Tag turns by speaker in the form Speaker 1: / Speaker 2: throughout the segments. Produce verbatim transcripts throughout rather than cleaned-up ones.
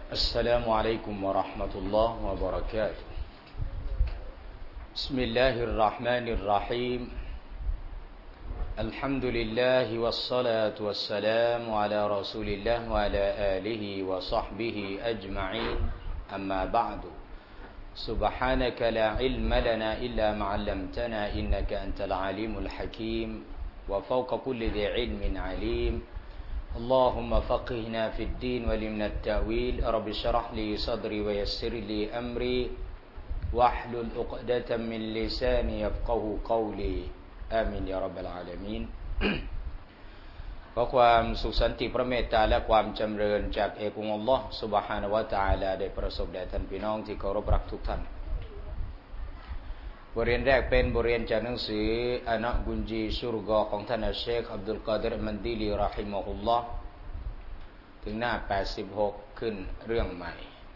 Speaker 1: السلام عليكم ورحمة الله وبركاته بسم الله الرحمن الرحيم الحمد لله والصلاة والسلام على رسول الله وعلى آله وصحبه أجمعين أما بعد سبحانك لا علم لنا إلا ما علمتنا إنك أنت العليم الحكيم وفوق كل ذي علم عليم اللهم فقهنا في الدين ولمنا التأويل رب اشرح لي صدري ويسر لي أمري واحلل عقدة من لساني يفقه قولي آمين يا رب العالمين ขอความสุขสันติพระเมตตาและความจำเริญจากเอกองค์อัลลอฮ์ซุบฮานะฮูวะตะอาลาได้ประสบแด่ท่านพี่น้องที่เคารพรักทุกท่านบทเรียนแรกเป็นบทเรียนจากหนังสืออานะกุญจีสุรกอของท่านอัชเชคอับดุลกอดิรมันดีลีเราะฮิมะฮุลลอฮ์ถึงหน้าแปดสิบหกขึ้นเรื่องใหม่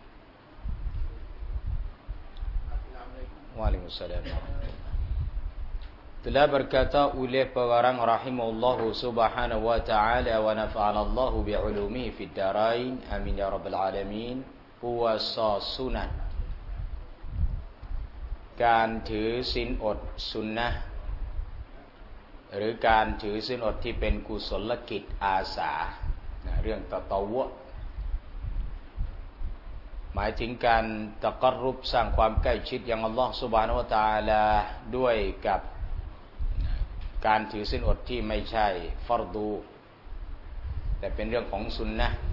Speaker 1: วะอะลัยกุมุสสลาม telah berkata oleh pengarang rahimahullahu subhanahu wa ta'ala wa nafa'ana Allahu bi'ulumihi fid darain amin ya rabbal alamin puasa sunat การถือศีลอดสุนนะห์หรือการถือศีลอดที่เป็นกุศลกิจอาสาเรื่องตะตะวะหมายถึงการตะกัรรุบสร้างความใกล้ชิดยังอัลลอฮฺซุบฮานะฮูวะตะอาลาด้วยกับการถือศีลอดที่ไม่ใช่ฟัรดูแต่เป็นเรื่องของสุนนะห์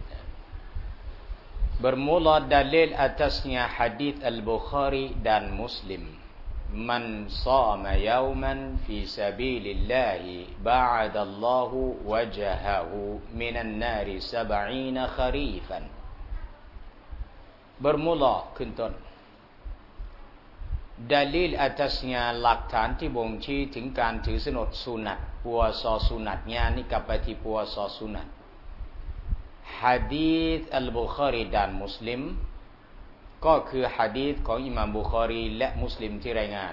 Speaker 1: bermula dalil atasnya hadis Al-Bukhari dan Muslim man shama yawman fi sabilillahi ba'adallahu wajahahu minan nari sab'ina kharifan bermula ขึ้นต้น dalil atasnya หลักฐานที่บ่งชี้ถึงการถือศีลอดสุนัตปัวซอสุนัตญาณนี่กลับไปที่ปัวซอสุนัตhadis Al-Bukhari dan Muslim ก็คือหะดีษของอิหม่ามบุคอรีและมุสลิมที่รายงาน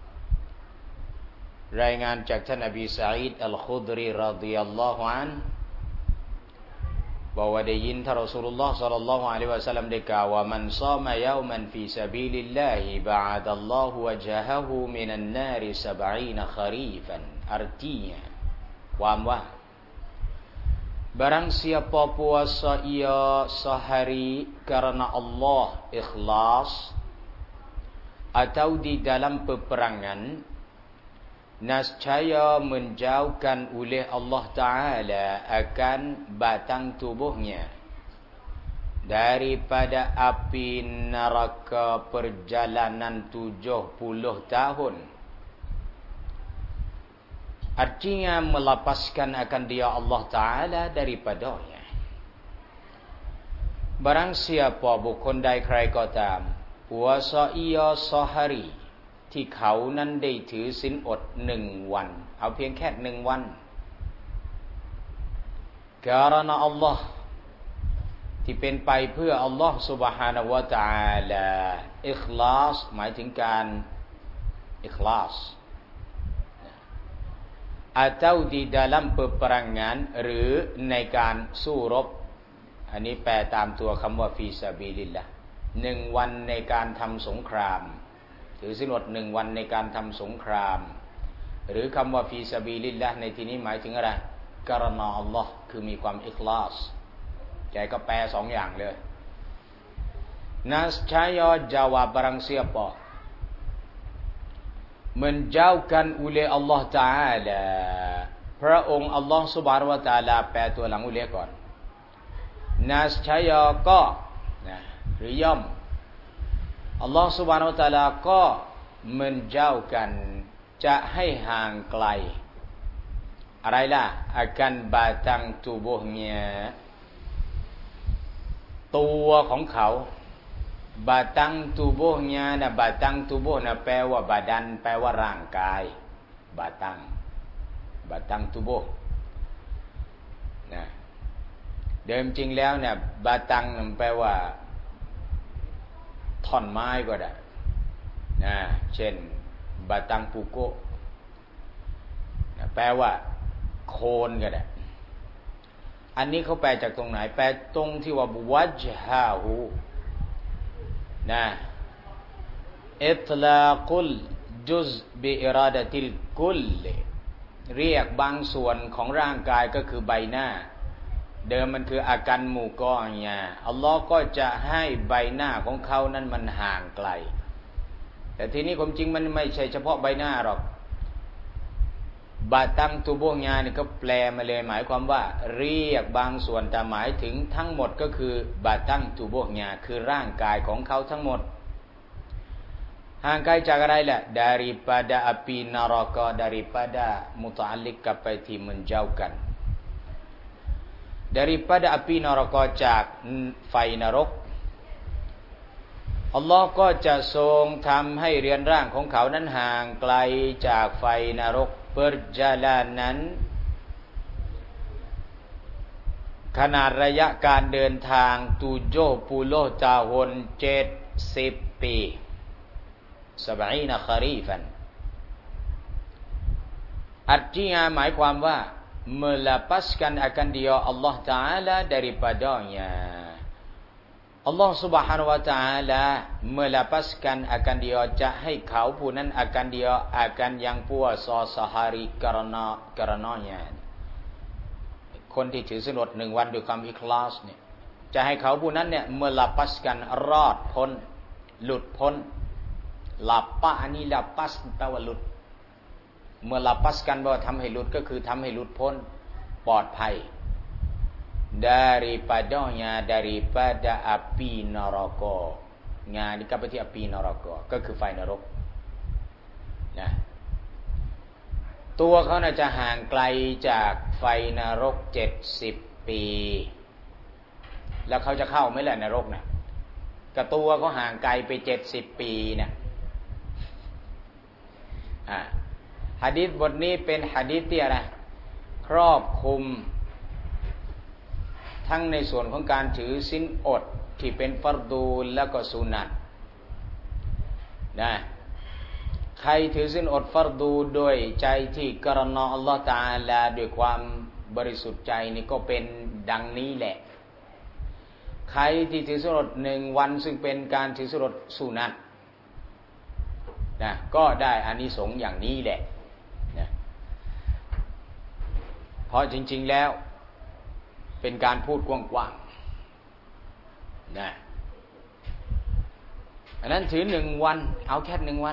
Speaker 1: รายงานจากท่านอบีซะอีดอัลคุดรีรอฎิยัลลอฮุอันฮุบอกว่าได้ยินท่านรอซูลุลลอฮ์ศ็อลลัลลอฮุอะลัยฮิวะซัลลัมได้กล่าวว่ามันซามะยอมันฟีซะบีลิลลาฮิบะอะดัลลอฮุวะญะฮะฮูมินันนาริซะบะอีนะคอรีฟัน artinya ความว่าbarang siapa puasa ia sehari karena Allah ikhlas atau di dalam peperangan nascaya menjauhkan oleh Allah Ta'ala akan batang tubuhnya daripada api neraka perjalanan tujuh puluh tahun. Artinya melepaskan akan dia Allah Ta'ala daripadanya. Barang siapa บุคคลใดใครก็ตาม puasa ia sehari ที่เขานั้นได้ถือศีลอดหนึ่งวันเอาเพียงแค่หนึ่งวัน karena Allah ที่เป็นไปเพื่อ Allah Subhanahu wa Ta'ala ikhlas หมายถึงการ ikhlas atau di dalam peperangan หรือในการสู้รบอันนี้แปลตามตัวคำว่าฟีซาบิลิลละห์หนึ่งวันในการทำสงครามถือศีลอดหนึ่งวันในการทำสงครามหรือคำว่าฟีซาบิลิลละห์ในที่นี้หมายถึงอะไรกะรณาอัลลอฮ์คือมีความอิคลาสใจก็แปลสองอย่างเลยnascaya jawab barang siapa menjauhkan oleh Allah Ta'ala พระองค์อัลลอฮฺซุบฮานะฮูวะตะอาลาแปลตัวหลังอุเลก่อน nascaya ก็นะหรือย่อมอัลลอฮฺซุบฮานะฮูวะตะอาลาก็ menjauhkan จะให้ห่างไกลอะไรล่ะ akan batang tubuhnya ตัวของเขาbatang tubuhnya nah batang tubuh nah แปลว่า badan แปลว่าร่างกาย batang batang tubuh นะเดิมจริงแล้วเนี่ย batang แปลว่าท่อนไม้ก็ได้นะเช่น batang pokok นะแปลว่าโคนก็ได้อันนี้เขาแปลจากตรงไหนแปลตรงที่ว่าวัจฮาหูนะอิตลากุลจุซบิอิราดะติลกุลเรียกบางส่วนของร่างกายก็คือใบหน้าเดิมมันคืออาการหมู่ก้อนเนี่ยอัลลอฮ์ก็จะให้ใบหน้าของเขานั้นมันห่างไกลแต่ทีนี้ความจริงมันไม่ใช่เฉพาะใบหน้าหรอกบาตังตุโบญานี่ก็แปลมาเลยหมายความว่าเรียกบางส่วนแต่หมายถึงทั้งหมดก็คือบาตังตุโบญาคือร่างกายของเขาทั้งหมดห่างไกลจากอะไรล่ะ daripada api neraka daripada muta'alliq กับไปที่menjauhkan daripada api neraka จากไฟนรกอัลลอฮ์ก็จะทรงทำให้เรือนร่างของเขานั้นห่างไกลจากไฟนรกperjalanan ขนาดระยะการเดินทางtujuh puluh tahun เจ็ดสิบปีsab'ina kharifan artinya หมายความว่า melepaskan akan dia Allah Ta'ala daripadanya Allah Subhanahu Wa Ta'ala melepaskan akan dia จะให้เขาผู้นั้น akan dia akan yang puasa sehari karena karenanya คนที่ถือศีลอดหนึ่งวันด้วยความอิคลาสเนี่ยจะให้เขาผู้นั้นเนี่ย melepaskan รอดพ้นหลุดพ้นlapa ini lepas แปลว่าหลุด melepaskan แปลว่าทำให้หลุดก็คือทำให้หลุดพ้นปลอดภัยdaripadanya daripada api neraka งานนี้ก็ไปที่ api neraka ก็คือไฟนรกนะตัวเขาน่าจะห่างไกลจากไฟนรกเจ็ดสิบปีแล้วเขาจะเข้าไหมล่ะนรกน่ะกับตัวเขาห่างไกลไปเจ็ดสิบปีเนี่ยอ่าหะดีษบทนี้เป็นหะดีษที่อะไรครอบคลุมทั้งในส่วนของการถือศีลอดที่เป็นฟัรดูแล้วก็สุนัตนะใครถือศีลอดฟัรดูโดยใจที่กรณาอัลลอฮฺตะอาลาด้วยความบริสุทธิ์ใจนี่ก็เป็นดังนี้แหละใครที่ถือศีลอดหนึ่งวันซึ่งเป็นการถือศีลอดสุนัตนะก็ได้อานิสงส์อย่างนี้แหละนะเพราะจริงๆแล้วเป็นการพูดกว้างๆนะอันนั้นถือหนึ่งวันเอาแค่หนึ่งวัน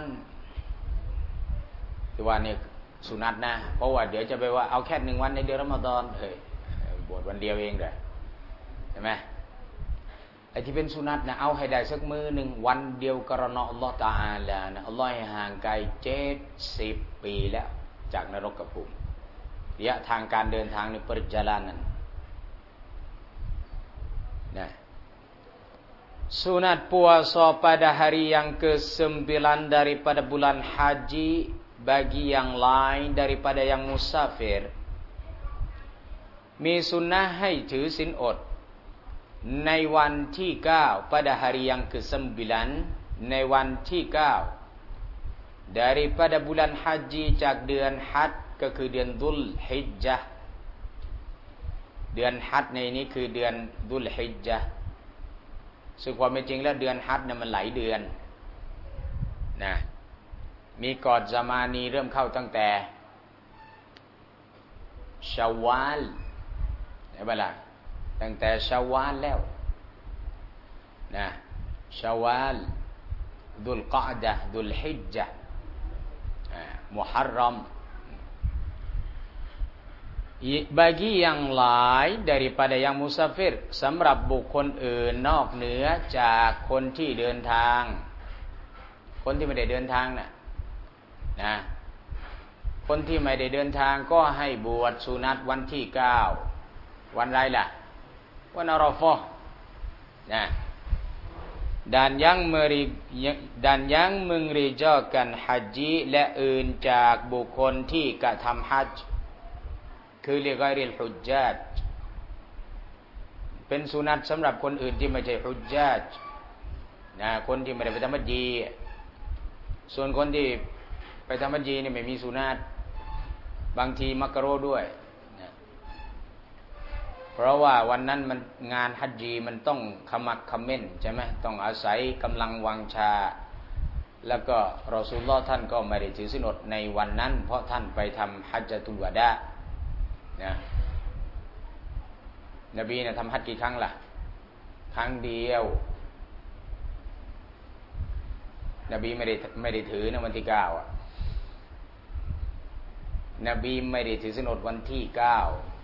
Speaker 1: ที่ว่านี่สุนัตนะเพราะว่าเดี๋ยวจะไปว่าเอาแค่หนึ่งวันในเดือนรอมฎอนเฮ้ยบวชวันเดียวเองเลยใช่ไหมไอ้ที่เป็นสุนัตนะเอาให้ได้สักมือหนึ่งวันเดียวกรณะอัลลอฮฺตะอาลานะอัลลอฮฺให้ห่างไกลเจ็ดสิบปีแล้วจากนรกภูมิระยะทางการเดินทางในปริจารานั้นnah sunat puasa pada hari yang kesembilan daripada bulan haji bagi yang lain daripada yang musafir มีสุนนะห์ให้ถือศีลอดในวันที่เก้า pada hari yang kesembilan ในวันที่เก้า daripada bulan haji จากเดือนฮัจญ์ก็คือเดือนดุลฮิจญะห์เดือนฮัจญ์ในนี้คือเดือนดุลฮิจญะห์ซึ่งความเป็นจริงแล้วเดือนฮัจญ์เนี่ยมันหลายเดือนนะมีกอดซามานีเริ่มเข้าตั้งแต่ชาวาลใช่ไหมล่ะตั้งแต่ชาวาลแล้วนะชาวาลดุลกอดะห์ดุลฮิจญะห์มุฮัรรอมbagi yang lain daripada yang musafir สำหรับบุคคลอื่นนอกเหนือจากคนที่เดินทางคนที่ไม่ได้เดินทางน่ะนะคนที่ไม่ได้เดินทางก็ให้บวชสุนัตวันที่เก้าวันไรล่ะวันอาราฟะห์นะ dan yang meri dan yang mengerjakan haji และอื่นจากบุคคลที่กระทำฮัจญ์คือลิกอยริลฮุจญาจเป็นสุนัตสำหรับคนอื่นที่ไม่ใช่ฮุจญาจนะคนที่ไม่ได้ไปทำฮัจญีส่วนคนที่ไปทำฮัจญีนี่ไม่มีสุนัตบางทีมักรุฮ์ด้วยนะเพราะว่าวันนั้นมันงานฮัจญีมันต้องขมักเขม้นใช่ไหมต้องอาศัยกำลังวังชาแล้วก็รอซูลุลลอฮ์ท่านก็ไม่ได้ถือศีลอดในวันนั้นเพราะท่านไปทำฮัจญะตุลวะดานะนบีเนี่ยทำฮัจญ์กี่ครั้งล่ะครั้งเดียวนบีไม่ได้ไม่ได้ถือในวันที่เก้าอ่ะนบีไม่ได้ถือศีลอดวันที่เก้า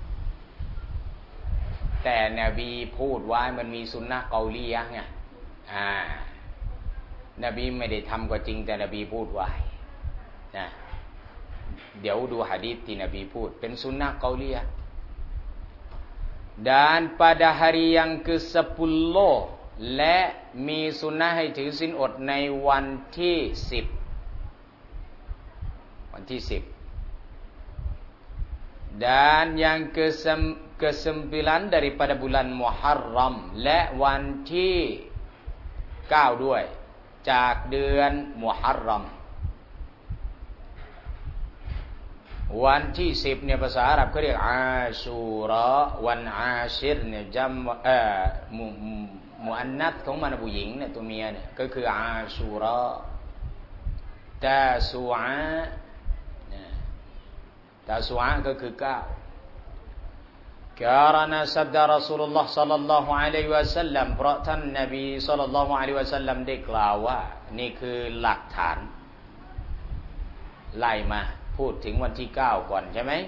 Speaker 1: แต่นบีพูดไว้มันมีสุนนะเกาลียะไงอ่านบีไม่ได้ทำก็จริงแต่นบีพูดไว้นะเดี๋ยวดูหะดีษที่นบีพูดเป็นสุนนะเกาลียะdan pada hari yang ke sepuluh และมีสุนนะให้ถือศีลอดในวันที่สิบวันที่สิบ dan yang ke kesembilan daripada bulan Muharram และวันที่เก้าด้วยจากเดือนมุฮัรรอมวันที่สิบเนี่ยภาษาอาหรับเขาเรียกอาชูเราะห์วันอาชิรเนี่ยจัมเอ่อมุมุอันนัสของมันผู้หญิงเนี่ยตัวเมียเนี่ยก็คืออาชูเราะห์ตาซูอาตาซูอาก็คือเก้าkarena sabda Rasulullah sallallahu alaihi wasallam เพราะท่านนบี sallallahu alaihi wasallam ได้กล่าวว่านี่คือหลักฐานไล่มาพูดถึงวันที่เก้าก่อนใช่ไหม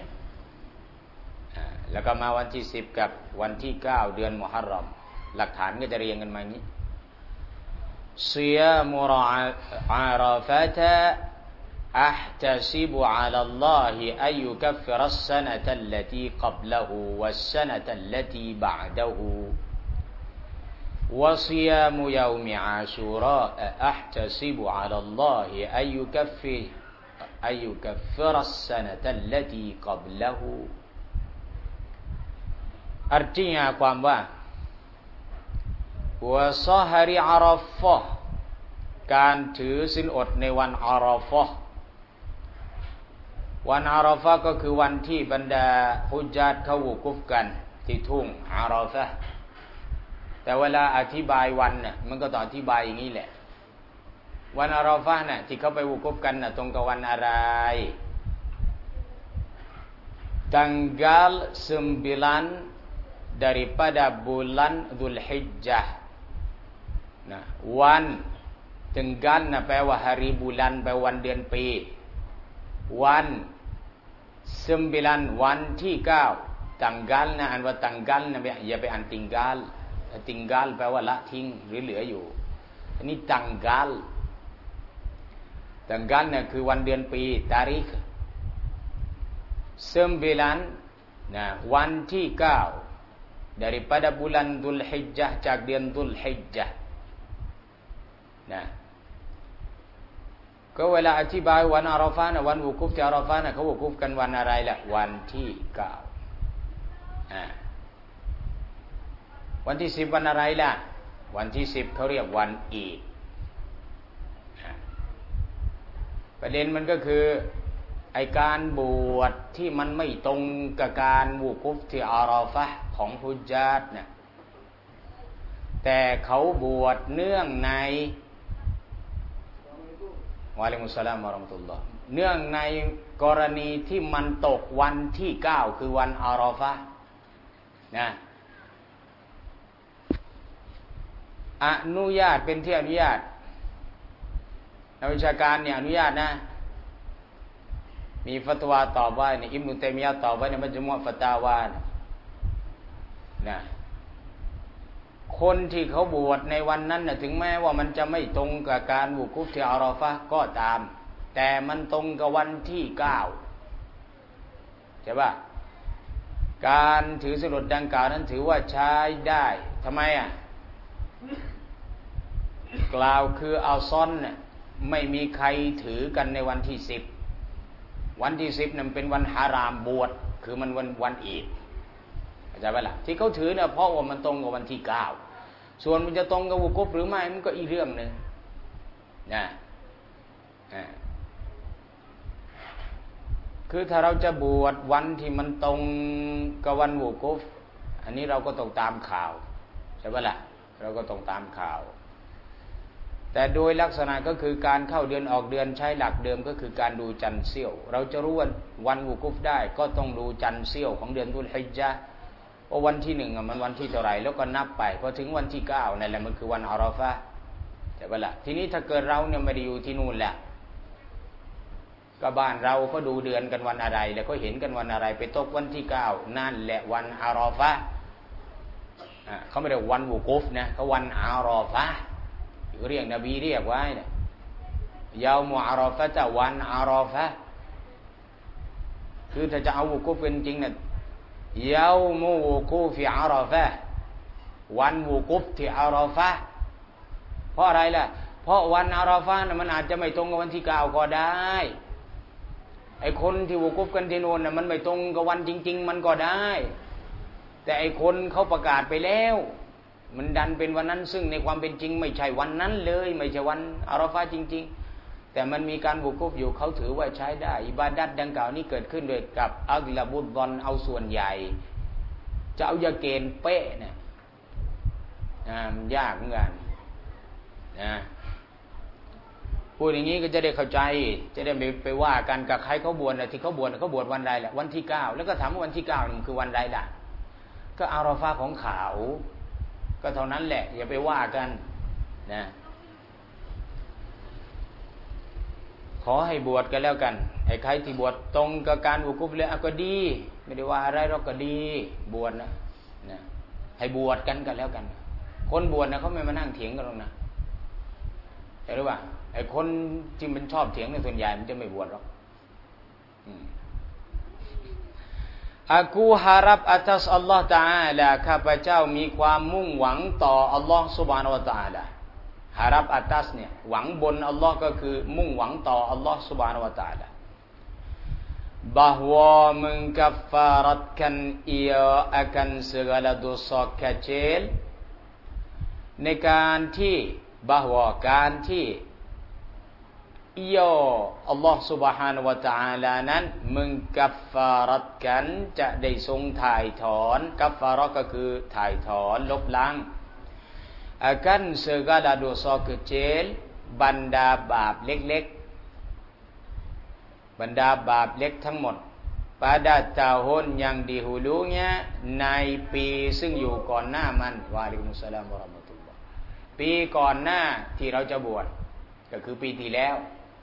Speaker 1: แล้วก็มาวันที่สิบกับวันที่เก้าเดือนมุฮัรรอมหลักฐานก็จะเรียงกันมาอย่างนี้ซิยามุอาราฟะตะأحتسب على الله أن يكفر السنة التي قبله والسنة التي بعده وصيام يوم عاشوراء أحتسب على الله أن يكفر أن يكفر السنة التي قبله artinya ความว่า wa sahari อาราฟะห์การถือศีลอดในวันอาราฟะห์วันอาราฟะห์ก็คือวันที่บรรดาฮุจญาตเขาวุกุฟกันที่ทุ่งอาราฟะห์แต่เวลาอธิบายวันน่ะมันก็ต้องอธิบายอย่างนี้แหละวันอาราฟะห์น่ะที่เขาไปวุกุฟกันน่ะตรงกับวันอะไร tanggal sembilan daripada bulan Dzulhijjah นะวัน tanggal น่ะแปลว่า hari bulan แปลว่าวันเดือนปีวันsembilanวันที่เก้า tanggal นะอ่านว่า tanggal นะอย่าไปอ่าน tinggal tinggal แปลว่าละทิ้งหรือเหลืออยู่อันนี้ tanggal tanggal เนี่ยคือวันเดือนปี tarikh sembilan นะวันที่เก้า daripada bulan Dzulhijjah จากเดือน Dzulhijjah นะก็เวลาอธิบายวันอาราฟะห์นะวันวุกุฟที่อาราฟะห์นะเขาวุกุฟกันวันอะไรล่ะวันที่เก้าอ่าวันที่สิบวันอะไรล่ะวันที่สิบเขาเรียกวันอีดประเด็นมันก็คือไอการบวชที่มันไม่ตรงกับการวุกุฟที่อาราฟะห์ของฮุจญาตเนี่ยแต่เขาบวชเนื่องในวะอะลัยกุมสสลามวะเราะห์มะตุลลอฮ์เนื่องในกรณีที่มันตกวันที่เก้าคือวันอาราฟะห์นะอนุญาตเป็นที่อนุญาตนักวิชาการเนี่ยอนุญาตนะมีฟัตวาตอบว่าเนี่ยอิบนุตัยมียะห์ตอบว่าในมัจมุอะห์ฟะตาวานะคนที่เขาบวชในวันนั้นน่ะถึงแม้ว่ามันจะไม่ตรงกับการวุกุฟที่อาราฟะห์ก็ตามแต่มันตรงกับวันที่เก้าใช่ป่ะการถือศีลอดดังกล่าวนั้นถือว่าใช้ได้ทำไมอ่ะกล่าวคืออัลซอนเนี่ยไม่มีใครถือกันในวันที่สิบวันที่สิบนั้นเป็นวันฮารามบวชคือมันวันวันอีดเข้าใจป่ะล่ะที่เขาถือเนี่ยเพราะว่ามันตรงกับวันที่เก้าส่วนมันจะตรงกับวุกุฟหรือไม่มันก็อีกเรื่องนึงนะคือถ้าเราจะบวชวันที่มันตรงกับวันวุกุฟอันนี้เราก็ต้องตามข่าวใช่ไหมล่ะเราก็ต้องตามข่าวแต่โดยลักษณะก็คือการเข้าเดือนออกเดือนใช้หลักเดิมก็คือการดูจันทร์เสี้ยวเราจะรู้วันวันวุกุฟได้ก็ต้องดูจันทร์เสี้ยวของเดือนดุลฮิจญะห์ว่าวันที่หนึ่งมันวันที่เท่าไหร่แล้วก็นับไปพอถึงวันที่เก้านั่นแหละมันคือวันอาราฟะห์ใช่ไหมล่ะทีนี้ถ้าเกิดเราเนี่ยไม่ได้อยู่ที่นู่นแหละก็บ้านเราก็ดูเดือนกันวันอะไรแล้วก็เห็นกันวันอะไรไปตกวันที่เก้านั่นแหละวันอาราฟะห์เขาไม่ได้วันวุกุฟนะเขาวันอาราฟะห์เรียกนบีเรียกไว้เนี่ยยาวมุอาราฟะห์วันอาราฟะห์คือถ้าจะเอาวุกุฟเป็นจริงเนี่ยยาวมุวุกุฟอาราฟะห์วันวุกุฟที่อาราฟะห์เพราะอะไรล่ะเพราะวันอาราฟะห์มันอาจจะไม่ตรงกับวันที่เก้าก็ได้ไอ้คนที่วุกุฟกันที่โน่นน่ะมันไม่ตรงกับวันจริงๆมันก็ได้แต่ไอ้คนเขาประกาศไปแล้วมันดันเป็นวันนั้นซึ่งในความเป็นจริงไม่ใช่วันนั้นเลยไม่ใช่วันอาราฟะห์จริงๆแต่มันมีการวุกุฟอยู่เขาถือว่าใช้ได้อิบาดัตดังกล่าวนี้เกิดขึ้นโดยกับอักลาบุดดอนเอาส่วนใหญ่จะเอายาเกณฑ์เป๊ะเนี่ยอ่ามันยากเหมือนกันนะพูดอย่างนี้ก็จะได้เข้าใจจะได้ไม่ไปว่ากันกับใครเขาบวชนะที่เขาบวชเขาบวชวันใดแหละวันที่เก้าแล้วก็ถามว่าวันที่เก้านี่คือวันใดล่ะก็อาราฟะห์ของเขาก็เท่านั้นแหละอย่าไปว่ากันนะขอให้บวชกันแล้วกันไอ้ใครที่บวชตรงกับการวุกุฟเลยก็ดีไม่ได้ว่าอะไรเราก็ดีบวชนะนะให้บวชกันกันแล้วกันคนบวชนะเขาไม่มานั่งเถียงกันหรอกนะเห็นหรือเปล่าไอ้คนที่มันชอบเถียงในส่วนใหญ่มันจะไม่บวชหรอกAku harap atas Allah Ta'ala ข้าพเจ้ามีความมุ่งหวังต่ออัลลอฮ์ Subhanahu Wa Ta'ala หารับอัตัสเนี่ยหวังบนอัลลอฮ์ก็คือมุ่งหวังต่ออัลลอฮ์ Subhanahu Wa Ta'ala bahwa mengkafaratkan ia akan segala dosa kecil ในการที่ bahwa การที่ia Allah Subhanahu Wa Ta'ala นั้นมึงกัฟฟารัตกันจะได้ทรงถ่ายถอนกัฟฟาระก็คือถ่ายถอนลบล้าง akan segala dosa kecil บรรดาบาปเล็กๆบรรดาบาปเล็กทั้งหมด pada tahun yang dihulunya ในปีซึ่งอยู่ก่อนหน้ามันวะอะลัยกุมุสสลามวะเราะห์มะตุลลอฮ์ปีก่อนหน้าที่เราจะบวชก็คือปีที่แล้ว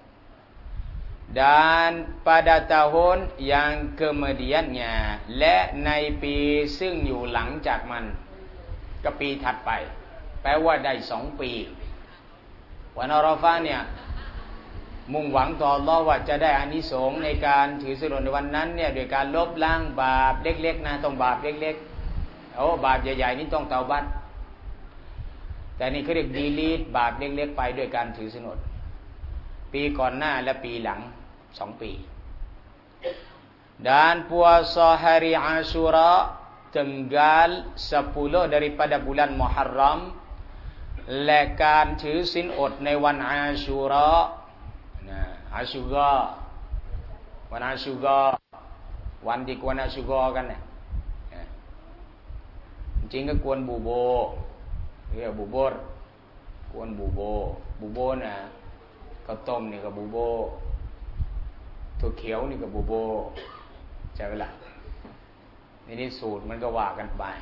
Speaker 1: dan pada tahun yang kemudiannya และในปีซึ่งอยู่หลังจากมันก็ปีถัดไปแปลว่าได้สองปีวันอาราฟะห์เนี่ยมุ่งหวังต่ออัลเลาะห์ว่าจะได้อานิสงส์ในการถือศีลในวันนั้นเนี่ยโดยการลบล้างบาปเล็กๆนะต้องบาปเล็กๆโอ้บาปใหญ่ๆนี่ต้องเตาบัตแต่นี่เขาเรียกดีลีทบาปเล็กๆไปด้วยการถือศีลปีก่อนหน้าและปีหลังสองปี dan puasa hari Ashura tanggal sepuluh daripada bulan Muharram และการถือศีลอดในวันอาชูเราะห์นะอาชูกาวันอาชูกาวันที่กวนอาชูกากันเนี่ยจริงก็กวนบูโบเรียกบูโบกวนบูโบบูโบนะข้าวต้มนี่ก็บูโบถั่วเขียวนี่ก็บูโบใช่ไหมล่ะนี่นี่สูตรมันก็ว่ากันไป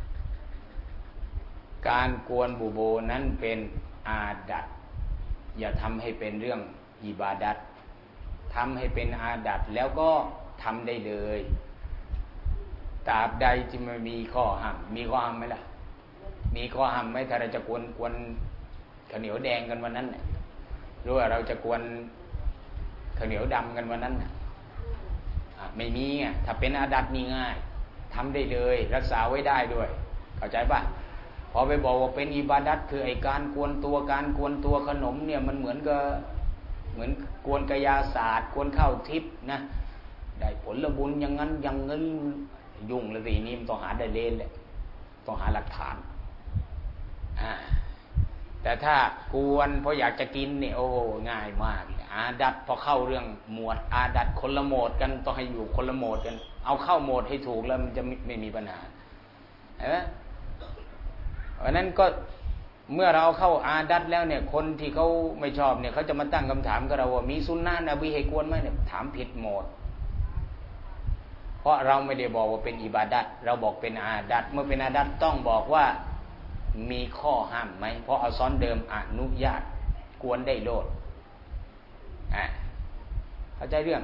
Speaker 1: การกวนบูโบนั้นเป็นอาดัตอย่าทำให้เป็นเรื่องอิบาดัตทำให้เป็นอาดัตแล้วก็ทำได้เลยตราบใดที่ไม่มีข้อห้ามมีข้อห้ามไหมล่ะมีข้อห้ามไหมถ้าเราจะกวนกวนข้าวเหนียวแดงกันวันนั้นเนี่ยหรือว่าเราจะกวนข้าวเหนียวดำกันวันนั้นน่ะไม่มีไงถ้าเป็นอาดัตนี่ง่ายทำได้เลยรักษาไว้ได้ด้วยเข้าใจป่ะพอไปบอกว่าเป็นอิบาดัตคือไอ้การกวนตัวการกวนตัวขนมเนี่ยมันเหมือนกับเหมือนกวนกายาศาสตร์กวนข้าวทิพย์นะได้ผลบุญอย่างนั้นอย่างนั้นยุ่งเลยสินี่มันต้องหาได้เลนแหละต้องหาหลักฐานอ่าแต่ถ้ากวนเพราะอยากจะกินเนี่ยโอ้ง่ายมากอาดัตพอเข้าเรื่องหมวดอาดัตคนละโหมดกันต้องให้อยู่คนละโหมดกันเอาเข้าโหมดให้ถูกแล้วมันจะไม่ไม่มีปัญหาเห็นไหมเพราะนั้นก็เมื่อเราเข้าอาดัตแล้วเนี่ยคนที่เขาไม่ชอบเนี่ยเขาจะมาตั้งคำถามกับเราว่ามีสุนนะนบีให้กวนไหมเนี่ยถามผิดหมดเพราะเราไม่ได้บอกว่าเป็นอิบาดัตเราบอกเป็นอาดัตเมื่อเป็นอาดัตต้องบอกว่ามีข้อห้ามไหมเพราะอัลซอนเดิมอนุญาตกวนได้โลดอ่ะเข้าใจเรื่อง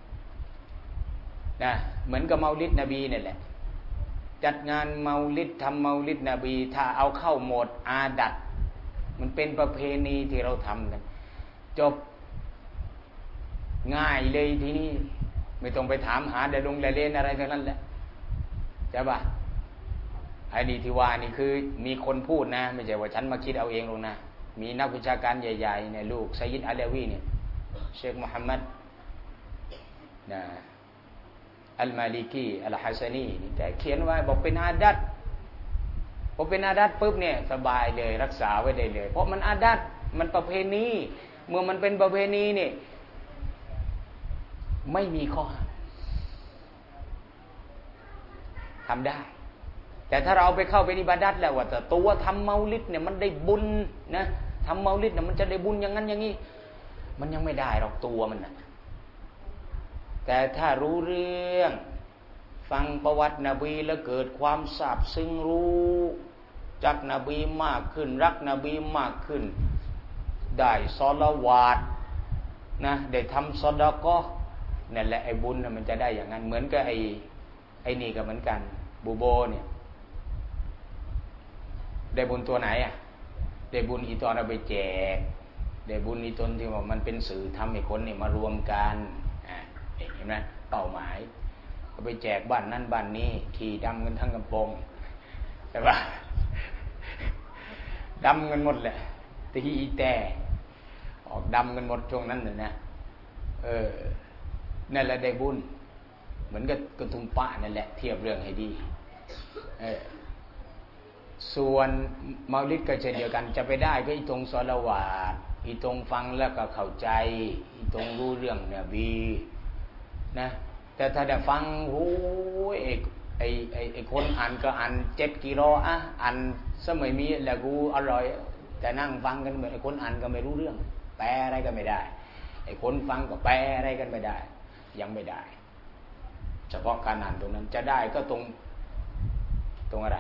Speaker 1: นะเหมือนกับเมาลิดนบีเนี่ยแหละจัดงานเมาลิดทำเมาลิดนบีถ้าเอาเข้าโหมดอาดัตมันเป็นประเพณีที่เราทำกันจบง่ายเลยทีนี้ไม่ต้องไปถามหาเดลงเดเลนอะไรทั้งนั้นแหละใช่ปะไอ้นี่ที่ว่านี่คือมีคนพูดนะไม่ใช่ว่าฉันมาคิดเอาเองหรอกนะมีนักวิชาการใหญ่ๆเนี่ยลูกไซยิดอาเลวีเนี่ยเชคมุฮัมมัดนะอัลมาลิกีอัลฮัสนีนี่แต่เขียนไว้บอกเป็นอาดัตพอเป็นอาดัตปุ๊บเนี่ยสบายเลยรักษาไว้ได้เลยเพราะมันอาดัตมันประเพณีเมื่อมันเป็นประเพณีนี่ไม่มีข้อห้ามทำได้แต่ถ้าเราไปเข้าไปอิบาดัตแล้วว่าแต่ตัวทำเมาลิดเนี่ยมันได้บุญนะทำเมาลิดเนี่ยมันจะได้บุญอย่างนั้นอย่างนี้มันยังไม่ได้หรอกตัวมันนะแต่ถ้ารู้เรื่องฟังประวัตินบีแล้วเกิดความซาบซึ้งรู้จักนบีมากขึ้นรักนบีมากขึ้นได้ศอลาวาตนะได้ทำซอดาก็นั่นแหละไอ้บุญมันจะได้อย่างนั้นเหมือนกับไอ้ไอ้นี่ก็เหมือนกันบูโบเนี่ยได้บุญตัวไหนอ่ะได้บุญอีตอนเราไปแจกได้บุญอีตนที่ว่ามันเป็นสื่อทำให้คนนี่มารวมกันอ่าเห็นไหมเป้าหมายก็ไปแจกบ้านนั้นบ้านนี้ขี่ดำกันทั้งกำปงใช่ปะดำกันหมดแหละตีอีแต่ออกดำกันหมดช่วงนั้นเลยนะเออนั่นแหละได้บุญเหมือนกับกระทุมป้านั่นแหละเทียบเรื่องให้ดีเออส่วนเมาลิดก็เช่นเดียวกันจะไปได้ก็อีตรงซอลาวาตอีตรงฟังแล้วก็เข้าใจอีตรงรู้เรื่องเนี่ยบีนะแต่ถ้าได้ฟังโอ้ยไอ้ไอ้ไอ้ไอ้คนอ่านก็อ่านเจ็ดกิโลอ่ะอ่านสมัยมีแล้วกูอร่อยแต่นั่งฟังกันเหมือนไอ้คนอ่านก็ไม่รู้เรื่องแปลอะไรก็ไม่ได้ไอ้คนฟังก็แปลอะไรกันไม่ได้ยังไม่ได้เฉพาะการอ่านตรงนั้นจะได้ก็ตรงตรงอะไร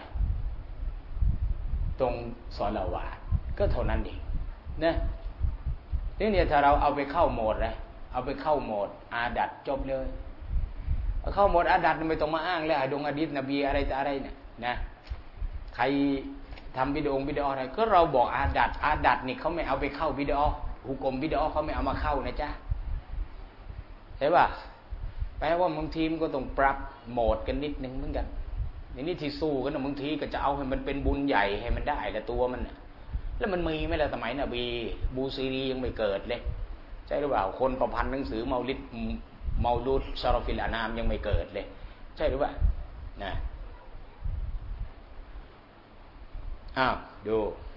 Speaker 1: ตรงซอลาวาตก็เท่านั้นเองนะทีนี้ถ้าเราเอาไปเข้าโหมดนะเอาไปเข้าโหมดอาดัตจบเลยเข้าโหมดอาดัตไม่ต้องมาอ้างแล้วดงอดีตนบีอะไรแต่อะไรเนี่ยนะใครทำวิดีโอวิดีโออะไรก็เราบอกอาดัตอาดัตนี่เขาไม่เอาไปเข้าวิดีโอหุกกลมวิดีโอเขาไม่เอามาเข้านะจ๊ะใช่ป่ะแปลว่าบางทีมันก็ต้องปรับโหมดกันนิดนึงเหมือนกันอย่างนี้ที่สู้กันนะบางทีก็จะเอาให้มันเป็นบุญใหญ่ให้มันได้แต่ตัวมันแล้วมันมีไหมล่ะสมัยนบีบูซีรียังไม่เกิดเลยใช่หรือเปล่าคนประพันธ์หนังสือเมาลิดเมาลูดชารฟิลอนามยังไม่เกิดเลยใช่หรือเปล่านะอ้าวดู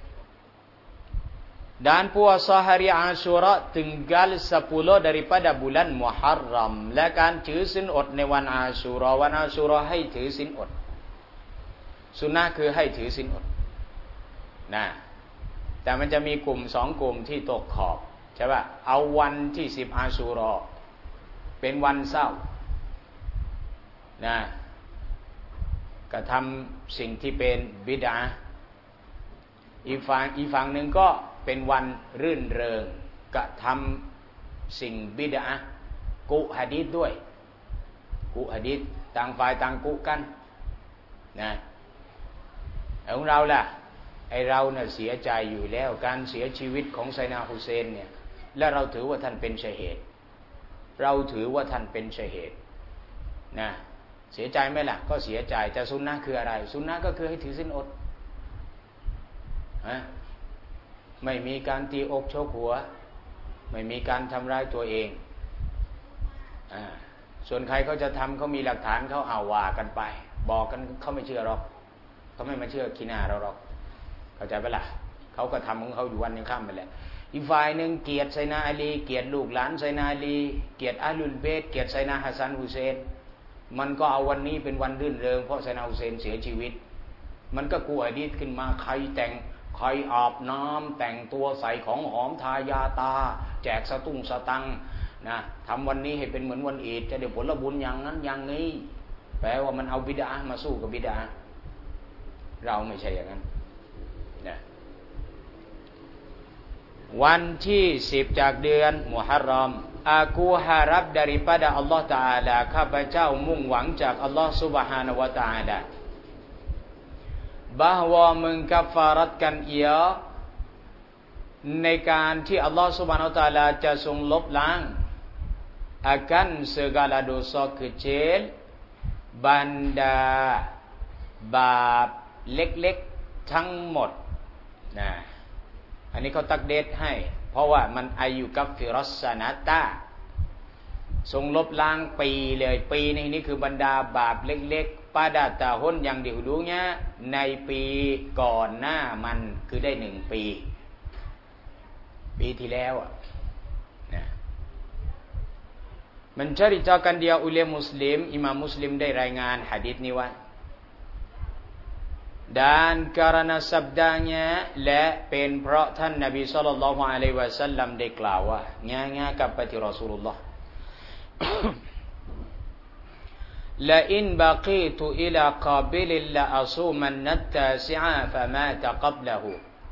Speaker 1: dan puasa hari Asyura tinggal sepuluh daripada bulan Muharram และการถือศีลอดในวันอาชูรอวันอาชูรอให้ถือศีลอดสุนนะคือให้ถือศีลอดนะแต่มันจะมีกลุ่มสองกลุ่มที่ตกขอบใช่ป่ะเอาวันที่สิบอาชูรอเป็นวันเศร้านะกระทำสิ่งที่เป็นบิดาอีกฝั่งอีกฝั่งหนึ่งก็เป็นวันรื่นเริงกระทำสิ่งบิดากุหะดีษด้วยกุหะดีษต่างฝ่ายต่างกุกันนะของเราล่ะไอเราเนี่ยเสียใจอยู่แล้วการเสียชีวิตของไซนาฮุเซนเนี่ยและเราถือว่าท่านเป็นชะฮีดเราถือว่าท่านเป็นชะฮีดนะเสียใจไหมล่ะก็เสียใจแต่ซุนนะคืออะไรซุนนะก็คือให้ถือศีลอดฮะไม่มีการตีอกชกหัวไม่มีการทำร้ายตัวเองอ่าส่วนใครเขาจะทำเขามีหลักฐานเขาเอาว่ากันไปบอกกันเขาไม่เชื่อหรอกเขาไม่มาเชื่อขี้หน้าเราหรอกเข้าใจปะล่ะเขาก็ทำของเขาอยู่วันยังค่ำไปแหละอีกฝ่ายหนึ่งเกียรติไซนาอาลีเกียรติลูกหลานไซนาอาลีเกียรติอาลุลเบตเกียรติไซนาฮัสซันฮุเซนมันก็เอาวันนี้เป็นวันรื่นเริงเพราะไซนาฮุเซนเสียชีวิตมันก็กู้หะดีษขึ้นมาใครแต่งใครอาบน้ำแต่งตัวใส่ของหอมทายาตาแจกสตุ้งสตังนะทำวันนี้ให้เป็นเหมือนวันอีดจะได้ผลบุญอย่างนั้นอย่างนี้แปลว่ามันเอาบิดามาสู้กับบิดาเราไม่ใช่อย่างนั้นนะวันที่สิบจากเดือนมุฮัรรอมaku harap daripada Allah Ta'ala ข้าพเจ้ามุ่งหวังจากอัลลอฮ์ Subhanahu wa Ta'ala bahwa mengkafaratkan ia ในการที่อัลลอฮ์ Subhanahu wa Ta'ala จะทรงลบล้าง akan segala dosa kecil บรรดาบาปเล็กๆทั้งหมดนะอันนี้เขาตักเดทให้เพราะว่ามันอายุกับฟิรัสนาตาทรงลบล้างปีเลยปีนี้นี่คือบรรดาบาปเล็กๆ pada tahun yang dihulunya ในปีก่อนหน้ามันคือได้หนึ่งปีปีที่แล้วอ่ะนะมันceritakan dia oleh Muslim Imam Muslim ได้รายงานหะดีษนี้ว่าdan karena sabdanya และเป็นเพราะท่านนบีศ็อลลัลลอฮุอะลัยฮิวะซัลลัมได้กล่าวว่าง่ายๆกับปฏิรอซูลุลลอฮ์ la in baqitu ila qabilin la asuman at-tasi'a famata qablahu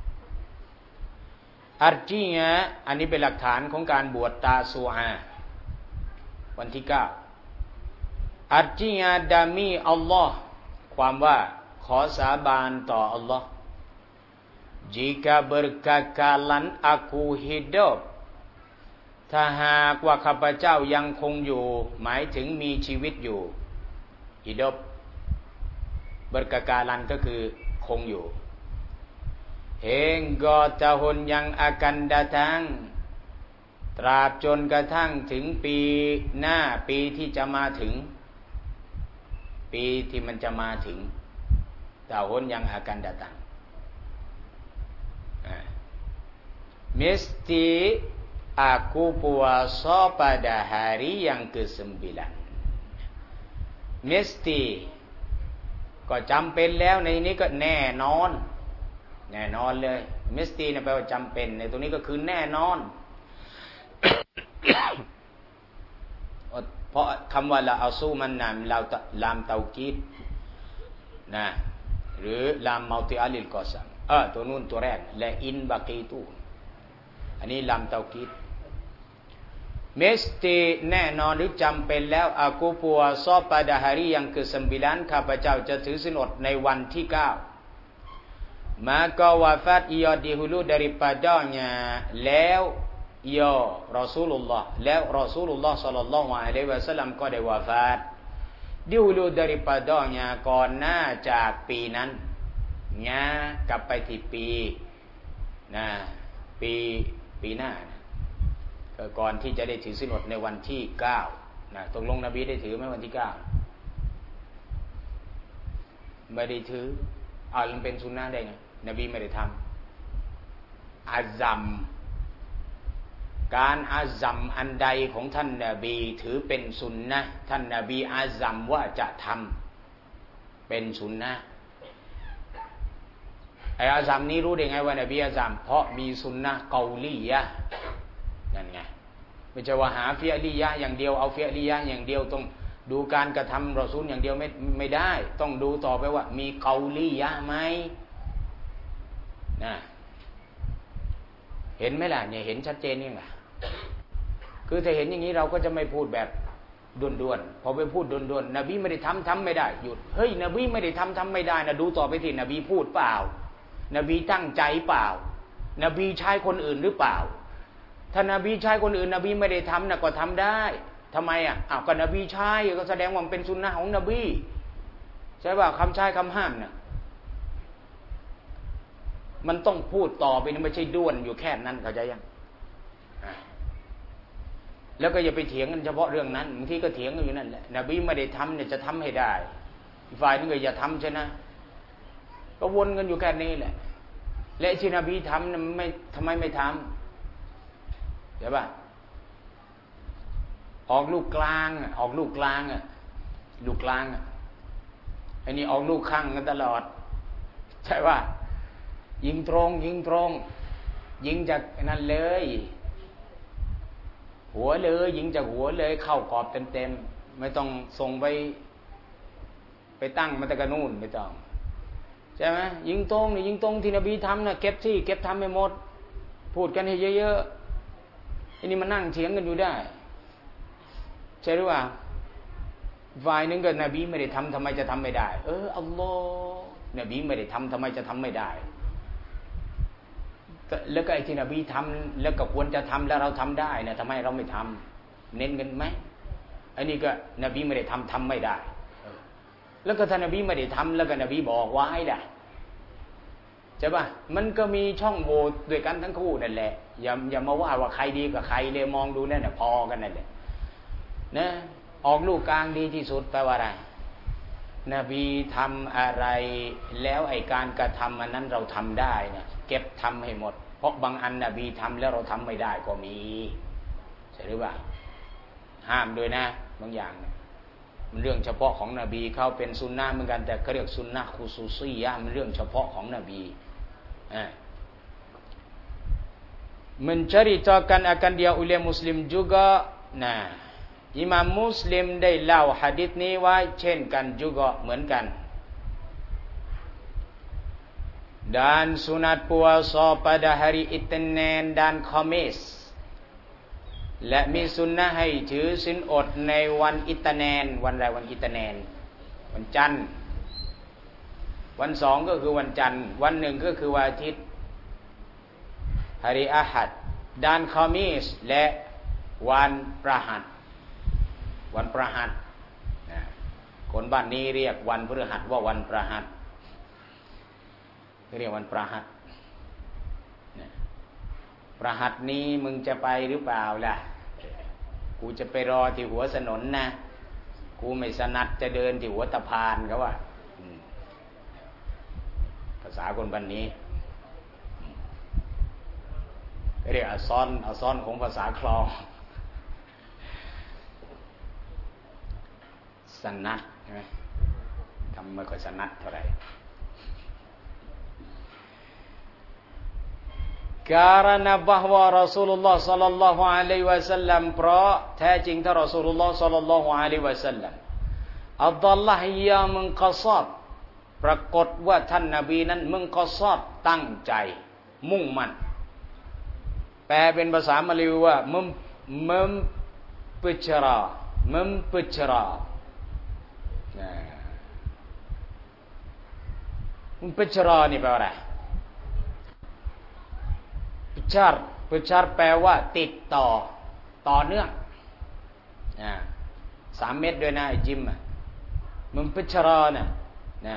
Speaker 1: artinya อันนี้เป็นหลักฐานของการบวชตาซูอาวันที่เก้า artinya demi Allah ความว่าขอสาบานต่ออัลลอฮ์ jika berkekalan aku hidup ถ้าหากว่าข้าพเจ้ายังคงอยู่หมายถึงมีชีวิตอยู่ hidup berkekalan ก็คือคงอยู่ hingga tahun yang akan datang ตราบจนกระทั่งถึงปีหน้าปีที่จะมาถึงปีที่มันจะมาถึงtahun yang akan datang mesti aku puasa pada hari yang kesembilan mesti ก็จำเป็นแล้วในนี้ก็แน่นอนแน่นอนเลย mesti เนี่ยแปลว่าจำเป็นในตรงนี้ก็คือแน่นอน เพราะคำว่าละอัซูมันนามเราลามเตากีดนะหรือลามมัลติอาลิลกอซัมเออตัวนู้นตัวแรกและอินบากีตูอันนี้ลามเตากีดเมสติแน่นอนหรือจำเป็นแล้วอากูปัวซอปาดาฮารียังคือสัมบิลันข้าพเจ้าจะถือศีลอดในวันที่เก้า maka wafat ia dihulu daripadanya แล้วia Rasulullah แล้ว Rasulullah sallallahu alaihi wasallam ก็ได้วาฟาตdulu daripadanya ก่อนหน้าจากปีนั้นเนี่ยกลับไปที่ปีนะปีปีหน้านะก็ก่อนที่จะได้ถือศีลอดในวันที่เก้านะตกลงนบีได้ถือไหมวันที่เก้าไม่ได้ถือเอามันเป็นสุนนะได้ไงนบีไม่ได้ทำอาซัมการอาซัมอันใดของท่านนบีถือเป็นสุนนะท่านนบีอาซัมว่าจะทำเป็นสุนนะไอ้อาซัมนี้รู้ได้ไงว่านบีอาซัมเพราะมีสุนนะเกาลียะนั่นไงไม่ใช่ว่าหาฟิอลียะอย่างเดียวเอาฟิอลียะอย่างเดียวต้องดูการกระทำรอซูลอย่างเดียวไม่ไม่ได้ต้องดูต่อไปว่ามีเกาลียะไหมนะเห็นไหมล่ะเนี่ยเห็นชัดเจนนี่ไงคือถ้าเห็นอย่างนี้เราก็จะไม่พูดแบบด่วนๆพอไปพูดด่วนๆนบีไม่ได้ทำทำไม่ได้หยุดเฮ้ยนบีไม่ได้ทำทำไม่ได้นะดูต่อไปที่นบีพูดเปล่านบีตั้งใจเปล่านบีใช้คนอื่นหรือเปล่าถ้านบีใช้คนอื่นนบีไม่ได้ทำนะก็ทำได้ทำไมอ่ะอ้าวก็นบีใช้ก็แสดงว่ามันเป็นสุนนะของนบีใช่ป่ะคำใช้คำห้ามเนี่ยมันต้องพูดต่อไปนะไม่ใช่ด้วนอยู่แค่นั้นเข้าใจยังแล้วก็อย่าไปเถียงกันเฉพาะเรื่องนั้นบางทีก็เถียงกันอยู่นั่นแหละนบีไม่ได้ทำเนี่ยจะทำให้ได้ฝ่ายนึงก็อย่าทำใช่นะก็วนกันอยู่แค่นี้แหละและที่นบีทำเนี่ยไม่ทำไมไม่ทำใช่ป่ะออกลูกกลางออกลูกกลางอ่ะลูกกลางอ่ะไอ้นี่ออกลูกข้างกันตลอดใช่ป่ะยิงตรงยิงตรงยิงจากนั่นเลยหัวเลยยิงจากหัวเลยเข้ากรอบเต็มๆไม่ต้องส่งไปไปตั้งมันตะกะนู่นไม่ต้องใช่ไหมยิงตรงนี่ยิงตรงที่นบีทำนะเก็บที่เก็บทำให้หมดพูดกันให้เยอะๆอันนี้มานั่งเถียงกันอยู่ได้ใช่หรือเปล่าฝ่ายหนึ่งก็นบีไม่ได้ทำทำไมจะทำไม่ได้เอออัลลอฮ์นบีไม่ได้ทำทำไมจะทำไม่ได้แล้วก็ไอ้ที่นบีทำแล้วก็ควรจะทำแล้วเราทำได้นะทำไมเราไม่ทำเน้นกันไหมอันนี้ก็นบีไม่ได้ทำทำไม่ได้แล้วก็ท่านนบีไม่ได้ทำแล้วก็นบีบอกไว้ได้ใช่ป่ะมันก็มีช่องโหว่ด้วยกันทั้งคู่นั่นแหละอย่าอย่ามาว่าว่าใครดีกับใครเลยมองดูนั่นแหละพอกันนั่นแหละนะออกลูกกลางดีที่สุดแปลว่าอะไรนบีทำอะไรแล้วไอ้การกระทำอันนั้นเราทำได้เนี่ยเก็บทำให้หมดเพราะบางอันนบีทำแล้วเราทำไม่ได้ก็มีใช่หรือเปล่าห้ามด้วยนะบางอย่างมันเรื่องเฉพาะของนบีเขาเป็นซุนนะเหมือนกันแต่เขาเรียกซุนนะคุซูซียะมันเรื่องเฉพาะของนบีอ่า menceritakan akan dia oleh Muslim juga nah Imam Muslim ได้เล่าหะดีษนี้ไว้เช่นกันjugaเหมือนกัน dan sunat puasa pada hari Isnin dan Khamis และมีสุนนะให้ถือศีลอดในวันอิตเนนวันอะไรวันอิตเนนวันจันทร์วันสองก็คือวันจันทร์วันหนึ่งก็คือวันอาทิตย์hari Ahad dan Khamis และวันพฤหัสวันพฤหัสคนบ้านนี้เรียกวันพฤหัสว่าวันพฤหัสเรียกวันพฤหัสพฤหัสนี้มึงจะไปหรือเปล่าล่ะกูจะไปรอที่หัวถนนนะกูไม่สนัดจะเดินที่หัวตะพานเขาว่าภาษาคนบ้านนี้เรียกอัซอนอัซอนของภาษาคลองสนัดใช่ไหมทำไม่ค่อยสนัดเท่าไหร่karena bahwa Rasulullah sallallahu alaihi wasallam เพราะแท้จริงถ้า Rasulullah sallallahu alaihi wasallam อัลลอฮฺยามึงกอซอบปรากฏว่าท่านนบีนั้นมึงกอซอบตั้งใจมุ่งมั่นแปลเป็นภาษามะลีว่ามึมมึมปิจรามึมปิจรามึมปิจรานี่แปลว่าอะไรปิจารปิจารแปลว่าติดต่อต่อเนื่องนะสามเม็ดด้วยนะไอ้จิมอ่ะมึมปิจราเนี่ยนะ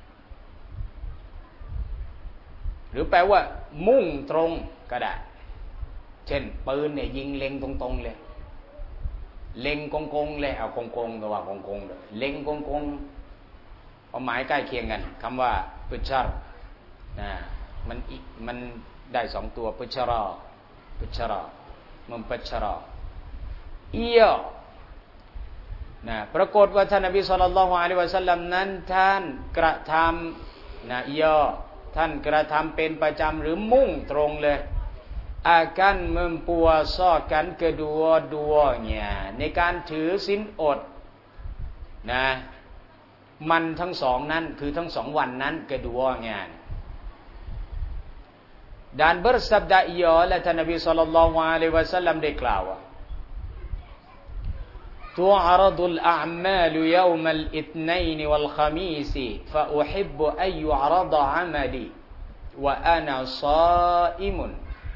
Speaker 1: หรือแปลว่ามุ่งตรงก็ได้เช่นปืนเนี่ยยิงเล็งตรงๆเลยเล็งกงๆเลยเอากงๆก็ว่ากงๆเลยเล็งกงๆความหมายใกล้เคียงกันคำว่าปิจารนะมันมันได้สองตัวปิจราปิจรามันปิจราเอียนะปรากฏว่าท่านนบีศ็อลลัลลอฮุอะลัยฮิวะซัลลัมนั้นท่านกระทำนะเอียท่านกระทำเป็นประจำหรือมุ่งตรงเลยakan mempuasakan kedua-duanya ในการถือศีลอดนะมันทั้งสองนั้นคือทั้งสองวันนั้น kedua-nya dan bersabda ia และท่านนบีศ็อลลัลลอฮุอะลัยฮิวะซัลลัมได้กล่าวว่า tu'radul a'malu yawmal itsnain wal khamis fa uhibbu an yu'rada 'amali wa ana sha'imun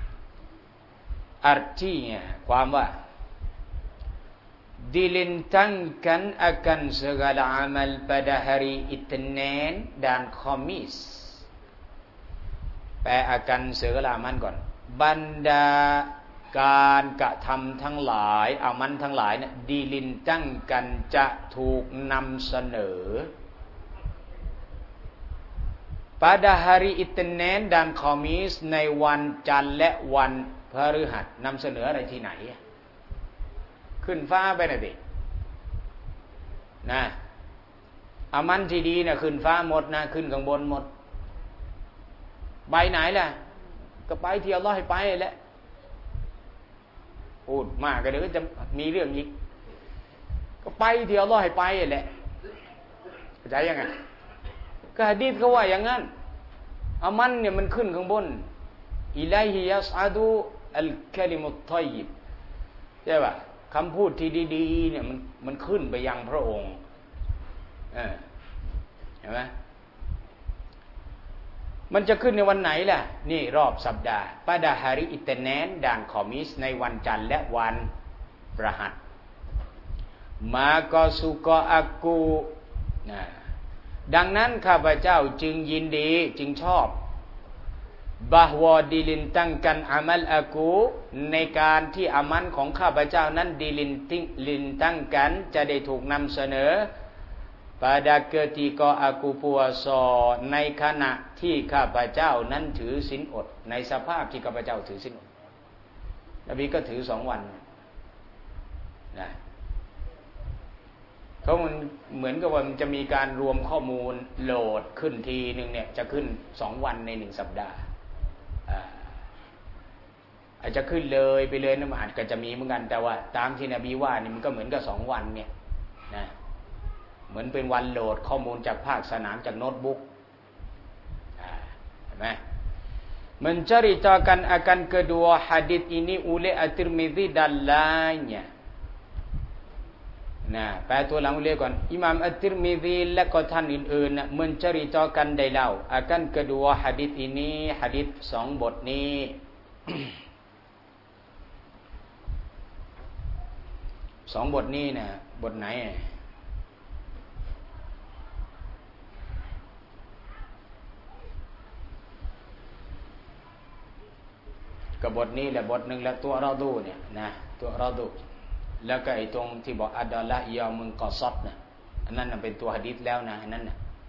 Speaker 1: artinya ความว่า dilintangkan akan segala amal pada hari Isnin dan Khamis แปลอากันเสือกละมันก่อนบรรดาการกระทำทั้งหลายอามันทั้งหลายเนี่ยดีลินตั้งกันจะถูกนำเสนอ pada hari Isnin dan Khamis ในวันจันทร์และวันพฤหัสนำเสนออะไรที่ไหนขึ้นฟ้าไปหน่อยดินะอามันที่ดีนะขึ้นฟ้าหมดนะขึ้นข้างบนหมดไปไหนล่ะก็ไปที่อัลลอฮ์ให้ไปแหละพูดมากก็เดี๋ยวก็จะมีเรื่องอีกก็ไปที่อัลลอฮ์ให้ไปแหละเข้าใจยังไงก็หะดีษเขาว่าอย่างนั้นอามันเนี่ยมันขึ้นข้างบนอิลัยฮิยัสอาดูอัลกะลิมุตฏอยยิบใช่ป่ะคำพูดที่ดีๆเนี่ยมันมันขึ้นไปยังพระองค์เออเห็นไหมมันจะขึ้นในวันไหนล่ะนี่รอบสัปดาห์ปาดาฮาริอิตเนนด่านคอมิสในวันจันทร์และวันพฤหัสมาก็สุกออากูนะดังนั้นข้าพเจ้าจึงยินดีจึงชอบบะฮวดิลินตั้งกันอามัลอากูในการที่อามันของข้าพเจ้านั้นดิลินติลินตั้งกันจะได้ถูกนำเสนอpada ketika aku puasa ในขณะที่ข้าพเจ้านั้นถือศีลอดในสภาพที่ข้าพเจ้าถือศีลอดนบีก็ถือสองวันนะเขามันเหมือนกับว่ามันจะมีการรวมข้อมูลโหลดขึ้นทีนึงเนี่ยจะขึ้นสองวันในหนึ่งสัปดาห์อาจจะขึ้นเลยไปเลยนะมันอาจจะมีเหมือนกันแต่ว่าตามที่นบีว่านี่มันก็เหมือนกับสองวันเนี่ยนะเหมือนเป็นวันโหลดข้อมูลจากภาคสนามจากโน้ตบุ๊กเห็นไหมmenceritakan akan kedua hadis ini oleh At-Tirmidzi dan lainnya นะแปลตัวหลังเรียกก่อนอิหม่ามอัตติรมิซีและก็ท่านอื่นๆนะ menceritakan ได้เล่า akan kedua hadis ini หะดีษสองบทนี้ สองบทนี้นะบทไหนกับบทนี้แหละบทหนึ่งแล้วตัวเราดูเนี่ยนะตัวเราดูแล้วก็ไอ้ตรงที่บอกอัดละยามุนกอซัดนะอันนั้นเป็นตัวหะดีษแล้วนะอันนั้นนะ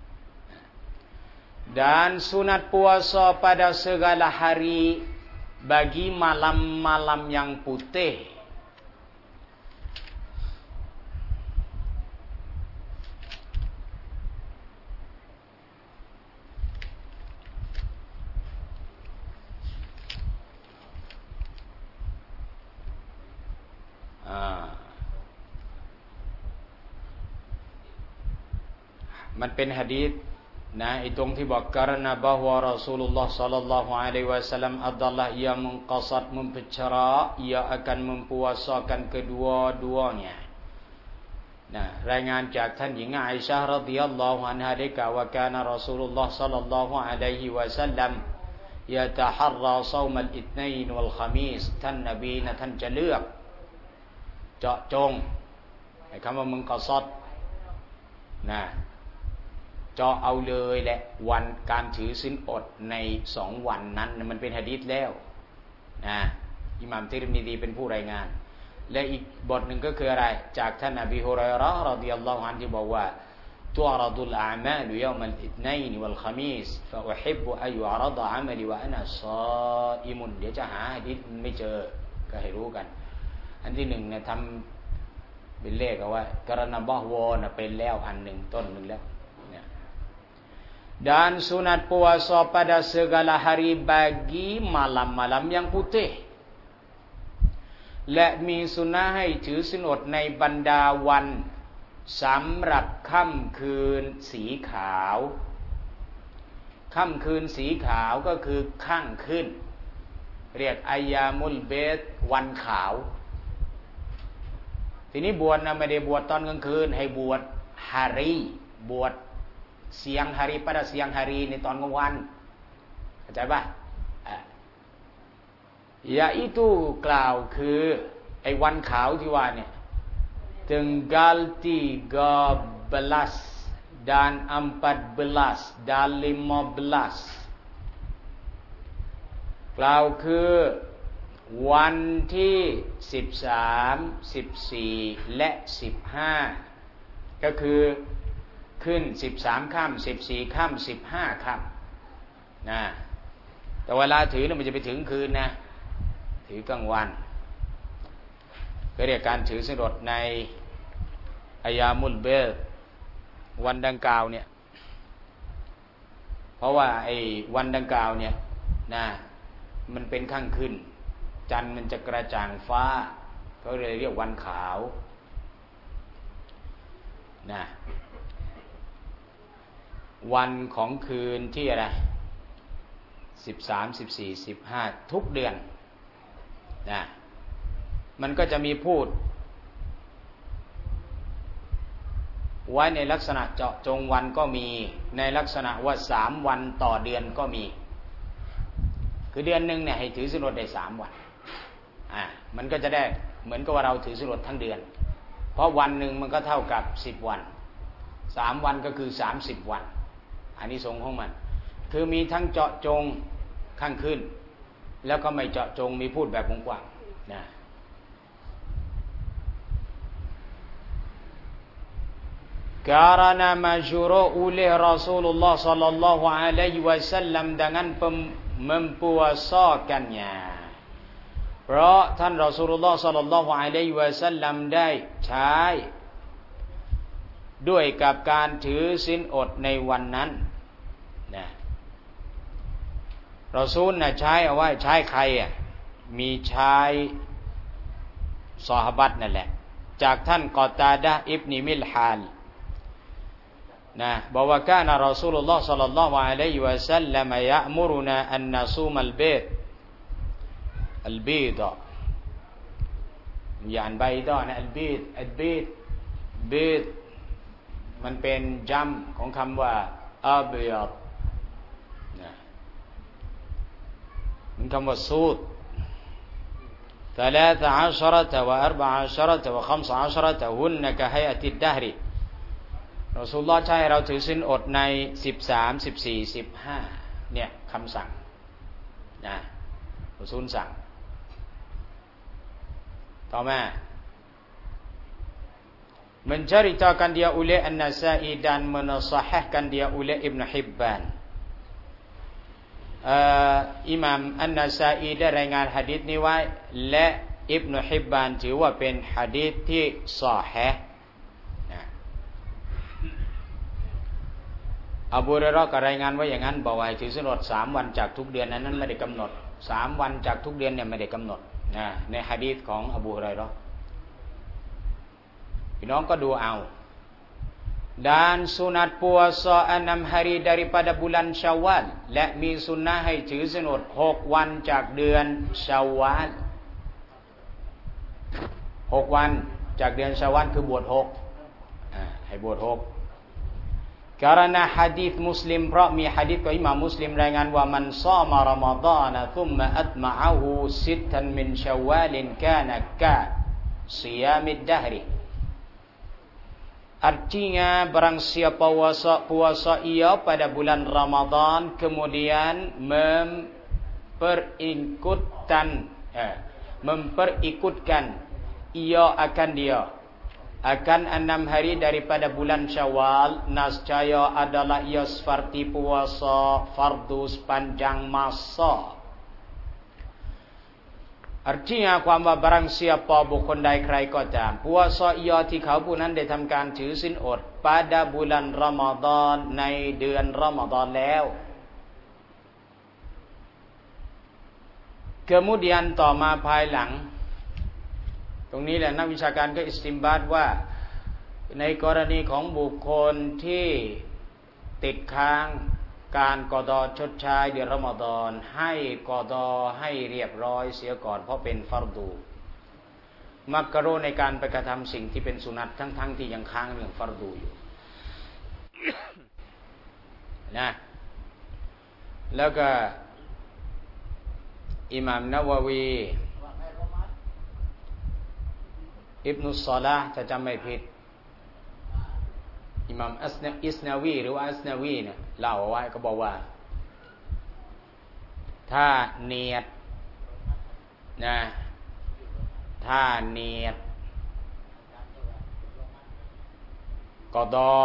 Speaker 1: dan sunat puasa pada segala hari bagi malam-malam yang putihมันเป็นหะดีษนะไอ้ตรงที่บอกการณบะฮวะรอซูลุลลอฮ์ศ็อลลัลลอฮุอะลัยฮิวะซัลลัมadalah ia mengqasad membicara ia akan mempuasakan kedua-duanya นะรายงานจากท่านหญิงอาอิชะฮ์รอฎิยัลลอฮุอันฮาได้กล่าวว่ากานะรอซูลุลลอฮ์ศ็อลลัลลอฮุอะลัยฮิวะซัลลัมยะตะฮัรรอศอมัลอิตไนน์วัลคอมีสท่านนบีนะท่านจะเลือกเจาะจงไอ้คำว่ามึงกอซัดนะเจาะเอาเลยแหละวันการถือศีลอดในสองวันนั้นมันเป็นหะดีษแล้วนะอิหม่ามติรมิซีเป็นผู้รายงานและอีกบทหนึ่งก็คืออะไรจากท่านอบีฮุรอยเราะห์รอฎิยัลลอฮุอันฮุที่บอกว่าตุอรดุลอามาลยอมัลอิตไนน์วัลคอมีสฟะอุฮิบอัยยุอรฎอะมลิวะอะนะศออิมุนเดี๋ยวจะหาหะดีษไม่เจอก็ให้รู้กันอันที่หนึ่งเนี่ยทำเป็นเลขเอาไว้กรณบะฮวนะเป็นแล้วอันหนึ่งต้นหนึ่งแล้วdan sunat puasa pada segala hari bagi malam-malam yang putih และมีสุนนะห์ให้ถือศีลอดในบรรดาวันสำหรับค่ำคืนสีขาวค่ำคืนสีขาวก็คือข้างขึ้นเรียกอัยยามุลเบดวันขาวทีนี้บวชนะไม่ได้บวชตอนกลางคืนให้บวชฮารีบวชsiang hari pada siang hari ในตอนกลางวันเข้าใจป่ะyaitu กล่าวคือไอ้วันขาวที่ว่าเนี่ย tanggal tiga belas dan empat belas dan lima belas กล่าวคือวันที่สิบสามสิบสี่และสิบห้าก็คือขึ้นสิบสามค่ำสิบสี่ค่ำสิบห้าค่ำนะแต่เวลาถือเนี่ยมันจะไปถึงคืนนะถือกลางวันก็เรียกการถือศีลอดในอัยยามุลเบดวันดังกล่าวเนี่ยเพราะว่าไอ้วันดังกล่าวเนี่ยนะมันเป็นค่ำคืนจันทร์มันจะกระจ่างฟ้าเขาเลยเรียกวันขาวนะวันของคืนที่อะไรสิบสาม สิบสี่ สิบห้าทุกเดือนนะมันก็จะมีพูดไว้ในลักษณะเจาะจงวันก็มีในลักษณะว่าสามวันต่อเดือนก็มีคือเดือนหนึ่งเนี่ยให้ถือศีลอดได้สามวันอ่ามันก็จะได้เหมือนกับว่าเราถือศีลอดทั้งเดือนเพราะวันหนึ่งมันก็เท่ากับสิบวันสามวันก็คือสามสิบวันอานิสงส์ของมันคือมีทั้งเจาะจงข้างขึ้นแล้วก็ไม่เจาะจงมีพูดแบบกว้างๆนะkarena masyhur oleh Rasulullah sallallahu alaihi wasallam dengan mempuasakannya เพราะท่านรอซูลุลลอฮ์ sallallahu alaihi wasallam ได้ใช้ด้วยกับการถือศีลอดในวันนั้นนะรอซูลน่ะใช้เอาไว้ใช้ใครอ่ะมีใช้ซอฮาบะห์นั่นแหละจากท่านกอตาดะห์อิบนุมิลฮานนะบอกว่าการรอซูลุลลอฮ์ sallallahu alaihi wasallam ya'muruna an nasuma al-bayt al-bayda อย่าอ่านใบดอนะ al-bayt al-bayt bayt มันเป็นจัมของคำว่าอับยัดนะมันคำว่าซูดثلاث عشرة وأربع عشرة وخمس عشرة هن كهيئة الدهرรอซูลุลลอฮ์ใช้เราถือศีลอดในสิบสาม สิบสี่ สิบห้าเนี่ยคำสั่งนะรอซูลสั่งต่อมา menceritakan dia oleh An-Nasa'i dan menasahihkan dia oleh Ibn Hibban uh, Imam An-Nasa'i ได้รายงานหะดีษนี้ไว้และอิบนุฮิบบานถือว่าเป็นหะดีษที่ซอฮีห์อบูฮุรอยเราะห์ก็รายงานไว้อย่างนั้นบอกว่าถือศีลอดสามวันจากทุกเดือนนั้นนั้นไม่ได้กำหนดสามวันจากทุกเดือนเนี่ยไม่ได้กำหนดนะในหะดีษของอบูฮุรอยเราะห์พี่น้องก็ดูเอา dan sunat puasa enam hari daripada bulan Syawal และมีสุนนะห์ให้ถือศีลอดหกวันจากเดือนชาวาลหกวันจากเดือนชาวาลคือบวชหกอ่าให้บวชหกkarena hadis Muslim เพราะมีหะดีษของอิหม่ามมุสลิมรายงานว่ามันซามารอมฎอน thumma atma'ahu sittan min Syawal kana ka siyamid dahri artinya barang siapa puasa puasa ia pada bulan Ramadan kemudian memperikutkan eh, memperikutkan ia akan dia akan enam hari daripada bulan Syawal nascaya adalah ia seperti puasa fardu sepanjang masa artinya ความว่า barang siapa บุคคลใดใครก็ตาม puasa ia ที่เขาผู้นั้นได้ทำการถือศีลอด pada bulan Ramadan ในเดือนรอมฎอนแล้ว kemudian ต่อมาภายหลังตรงนี้แหละนักวิชาการก็อิสติมบาตว่าในกรณีของบุคคลที่ติดค้างการกอฎอชดใช้เดือนรอมฎอนให้กอฎอให้เรียบร้อยเสียก่อนเพราะเป็นฟัรดูมักกะรูฮ์ในการไปกระทำสิ่งที่เป็นสุนัตทั้งๆ ท, ที่ยังค้างเรื่องฟัรดูอยู่ นะแล้วก็อิหม่ามนะวะวีอิบนุศอลาห์ถ้าจำไม่ผิดอิหม่ามอัสนะอิสนาวีหรือว่าอัสนาวีเนี่ยเล่าเอาไว้ก็บอกว่าถ้าเนียดนะถ้าเนียดกอฎอ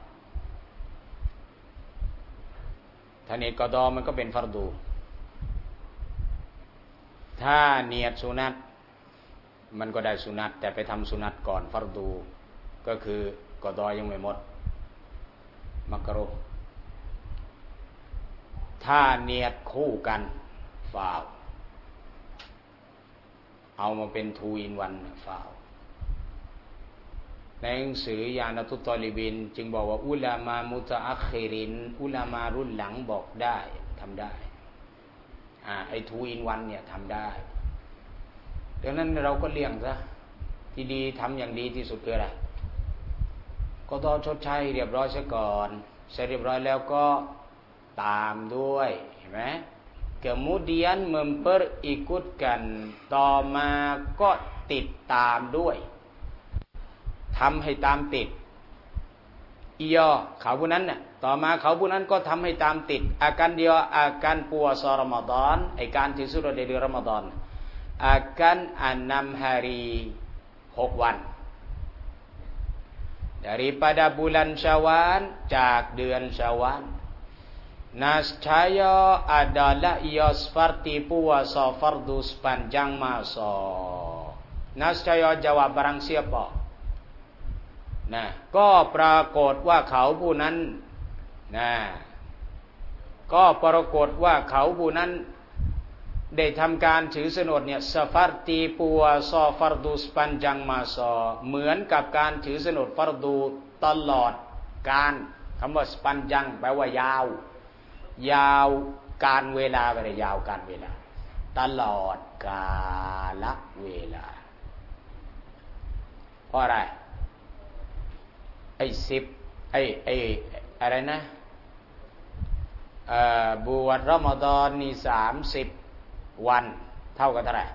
Speaker 1: ถ้าเนียดกอฎอมันก็เป็นฟัรดูถ้าเนียดสุนัตมันก็ได้สุนัตแต่ไปทำสุนัตก่อนฟัรดูก็คือกอฎอยังไม่หมดมักรุฮ์ถ้าเนียดคู่กันฟาวเอามาเป็นทูอินวันฟาวในหนังสือยานาตุตอลิบินจึงบอกว่าอุลามามุตะอัคคิรินอุลามารุ่นหลังบอกได้ทำได้อ่าไอ้ทูอินวันเนี่ยทำได้ดังนั้นเราก็เลี่ยงซะที่ดีทำอย่างดีที่สุดคืออะไรก็ต้องชดใช้เรียบร้อยซะก่อนเสร็จเรียบร้อยแล้วก็ตามด้วยเห็นไหม kemudian memperikutkan ต่อมาก็ติดตามด้วยทำให้ตามติดอียอเขาผู้นั้นน่ะต่อมาเขาผู้นั้นก็ทำให้ตามติดอาการเดียวอาการpuasa Ramadanไอการที่สุดในเดือนรอมฎอนอาการenam hariหกวันdaripada bulan Syawal จากเดือนชาวาล nascaya adalah ia seperti puasa fardu sepanjang masa nascaya jawab barang siapaนะก็ปรากฏว่าเขาผู้นั้นนะก็ปรากฏว่าเขาผู้นั้นได้ทำการถือศีลอดเนี่ยซาฟัรตีปัวซอฟัรดูสปันจังมาซอเหมือนกับการถือศีลอดฟัรดูตลอดการคำว่าสปันจังแปลว่ายาวยาวการเวลาไปเลยยาวการเวลาตลอดกาลเวลาเพราะอะไรไอ้สิบไอ้ไอ้อะไรนะเอ่อบวชรอมฎอนนี่สามสิบวันเท่ากับเท่าไหร่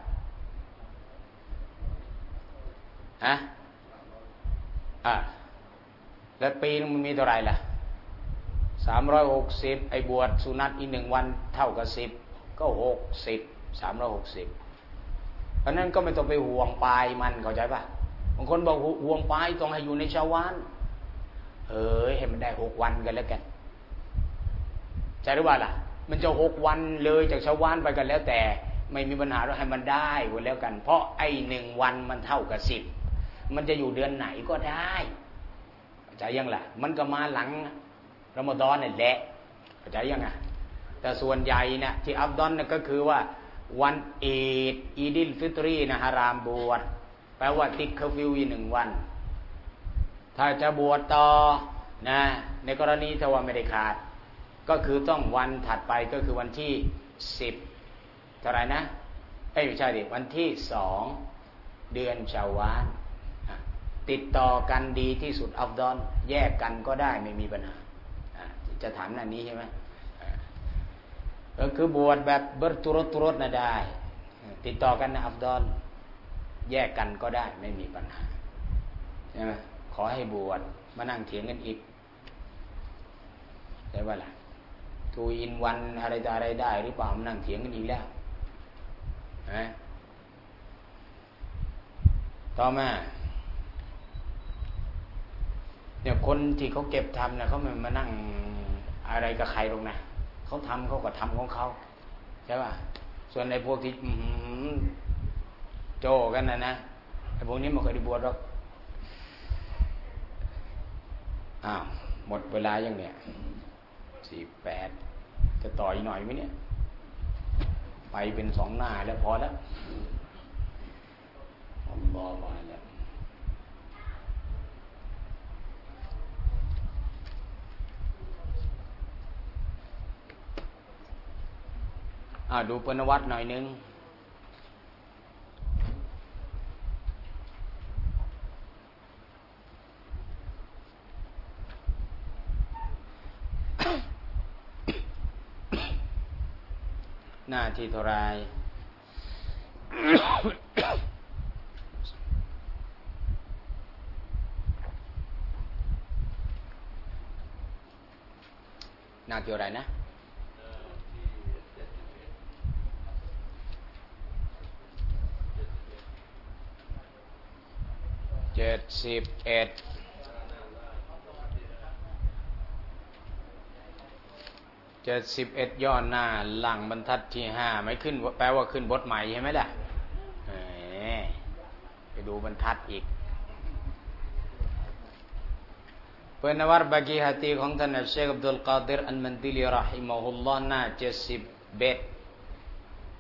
Speaker 1: ฮะอ่ะแล้วปีนึงมันมีเท่าไหร่ล่ะสามร้อยหกสิบไอ้บวชสุนัตอีกหนึ่งวันเท่ากับสิบก็หกสิบสามร้อยหกสิบเพราะนั้นก็ไม่ต้องไปห่วงปลายมันเข้าใจป่ะบางคนบอกห่วงปลายต้องให้อยู่ในชาวานเอ้ยให้มันได้หกวันกันแล้วกันใช่หรือเปล่าล่ะมันจะหกวันเลยจากชาวานไปกันแล้วแต่ไม่มีปัญหาเราให้มันได้กันแล้วกันเพราะไอ้หนึ่งวันมันเท่ากับสิบมันจะอยู่เดือนไหนก็ได้เข้าใจยังล่ะมันก็มาหลังรอมฎอนนี่แหละเข้าใจยังไงแต่ส่วนใหญ่เนี่ยที่อัฟฎอลเนี่ยก็คือว่าวันอีดอีดิลฟิตรีนะฮารามบวชแปลว่าติดเคอร์ฟิวอีกหนึ่งวันถ้าจะบวชต่อนะในกรณีถ้าว่าไม่ได้ขาดก็คือต้องวันถัดไปก็คือวันที่สิบเท่าไหร่นะเอ้ยไม่ใช่ดิวันที่สองเดือนชาวาลติดต่อกันดีที่สุดอัฟฎอลแยกกันก็ได้ไม่มีปัญหาจะถามนั่นนี้ใช่ไหมก็คือบวชแบบเบิร์ตุรตุรนะได้ติดต่อกันนะอัฟฎอลแยกกันก็ได้ไม่มีปัญหาใช่ไหมขอให้บวชมานั่งเถียงกันอีกได้ว่าล่ะทูอินวันอะไรต่ออะไรได้หรือเปล่ามานั่งเถียงกันอีกแล้วนะต่อมาเนี่ยคนที่เขาเก็บทำนะเขาไม่มานั่งอะไรกับใครหรอกนะเขาทำเขาก็ทำของเขาใช่ป่ะส่วนในพวกที่โจกันนะนะไอ้พวกนี้ไม่เคยได้บวชหรอกอ้าวหมดเวลายังเนี่ยสี่แปดจะต่ออีกหน่อยไหมเนี่ยไปเป็นสองหน้าแล้วพอแล้วอัลลอฮฺวะอัลลัมอ่าดูปนวัตหน่อยนึงหน้าที่เท่าไรหน้าที่เท่าไรนะเจ็ดสิบเอ็ดเจ็ดสิบเอ็ดย่อหน้าหลังบรรทัดที่ห้าไม่ขึ้นแปลว่าขึ้นบทใหม่ใช่ไหมล่ะไปดูบรรทัดอีกpenawar bagi hati ของท่านอัชเชคอับดุลกาดิรอันมันติลีเราะฮิมะฮุลลอฮ์หน้าเจ็ดสิบเอ็ด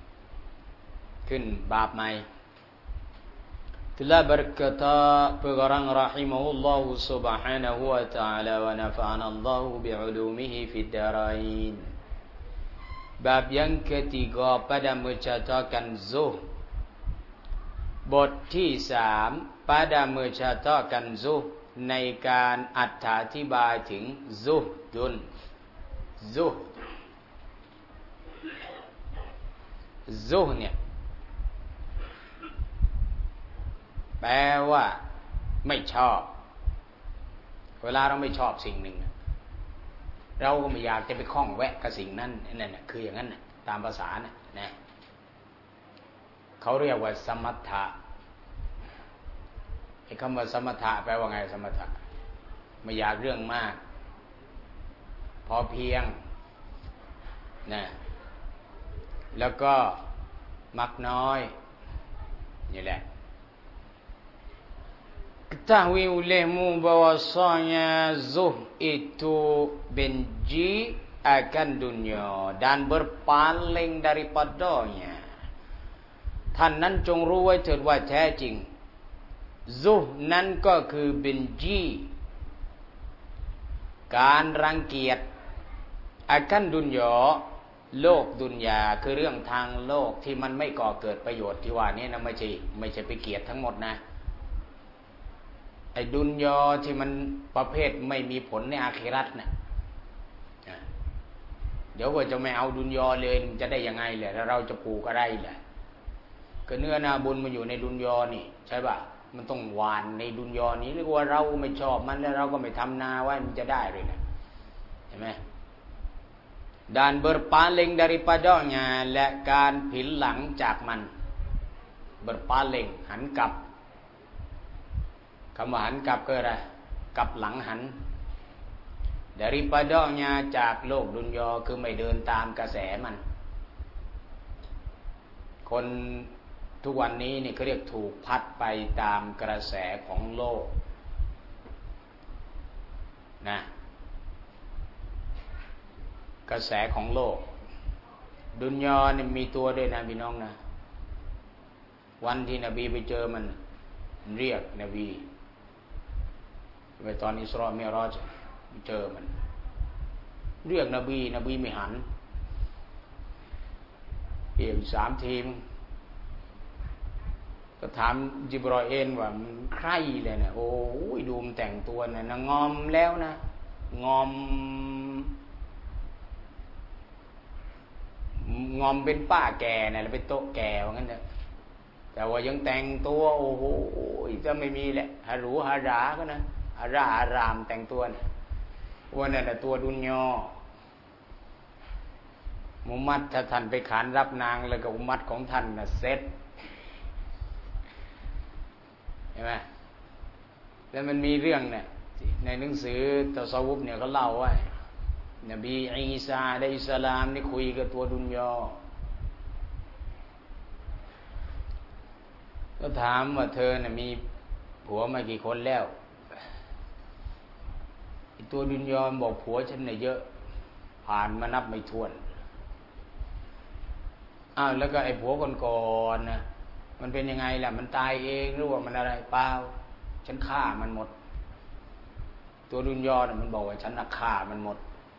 Speaker 1: ขึ้นบาปใหม่telah berkata pengarang rahimahullah subhanahu wa ta'ala wa nafa'ana Allah bi'ulumihi fid darain. Bab yang ketiga pada mencatatkan zuh. บทที่สามpada mencatatkan zuh ในการอธิบายถึงซุฮดุนซุฮซุฮเนี่ยแปลว่าไม่ชอบเวลาเราไม่ชอบสิ่งหนึ่งเราก็ไม่อยากจะไปคล้องแวะกับสิ่งนั้นนั่นน่ะคืออย่างนั้นน่ะตามภาษาน่ะนะเขาเรียกว่าสมถะไอ้คำว่าสมถะแปลว่าไงสมถะไม่อยากเรื่องมากพอเพียงนะแล้วก็มักน้อยนี่แหละketahui olehmu bahwasanya zuh itu benci akan dunia dan berpaling daripadanya ท่านนั้นจงรู้ไว้เถิดว่าแท้จริงซุฮนั้นก็คือเบนจีการรังเกียจอากันดุนยอโลกดุนยาคือเรื่องทางโลกที่มันไม่ก่อเกิดประโยชน์ที่ว่านี้นะไม่ใช่ไม่ใช่ไปเกลียดทั้งหมดนะไอ้ดุนยอที่มันประเภทไม่มีผลในอาคิเราะห์น่ะเดี๋ยวว่าจะไม่เอาดุนยอเลยมันจะได้ยังไงแหละแล้วเราจะปลูกอะไรแหละก็เนื้อนาบุญมันอยู่ในดุนยอนี่ใช่ป่ะมันต้องหวานในดุนยอนี้หรือว่าเราไม่ชอบมันแล้วเราก็ไม่ทำนาไว้มันจะได้เลยนะเห็นไหม dan berpaling daripadanya และการผินหลังจากมัน berpaling หันกลับคำว่าหันกลับก็อะไรกลับหลังหัน daripadanya จากโลกดุนยอคือไม่เดินตามกระแสมันคนทุกวันนี้นี่เขาเรียกถูกพัดไปตามกระแสของโลกนะกระแสของโลกดุนยาเนี่ยมีตัวด้วยนะพี่น้องนะวันที่นบีไปเจอมันเรียกนบีไปตอนอิสรามิราจเจอมันเรียกนบีนบีไม่หันเอียงสามทีมก็ถามจิบรอเอลว่ามันใครเลยนะโอ้ยดูมแต่งตัวนะนะงอมแล้วนะงอมงอมเป็นป้าแก่นะแล้วเป็นโต๊ะแก่ว่างั้นเถอะแต่ว่ายังแต่งตัวโอ้โหจะไม่มีแหละฮารูฮาราก็นะฮาราฮารามแต่งตัวนะว่านั่นแหละตัวดุนยอมุฮัมมัดถ้าท่านไปขานรับนางแล้วกับอุมมัดของท่านนะเซ็ตเห็นไหมแล้วมันมีเรื่องเนี่ยในหนังสือตะซาวุฟเนี่ยเขาเล่าไว้นบีอีสาอะลัยฮิสสลามนี่คุยกับตัวดุนยอก็ถามว่าเธอน่ะมีผัวมากี่คนแล้วตัวดุนยอบอกผัวฉันเนี่ยเยอะผ่านมานับไม่ถ้วนอ้าวแล้วก็ไอ้ผัวก่อนๆนะมันเป็นยังไงล่ะมันตายเองหรือว่ามันอะไรเปล่าฉันฆ่ามันหมดตัวดุนยอน่ะมันบอกว่าฉันน่ะฆ่ามันหมด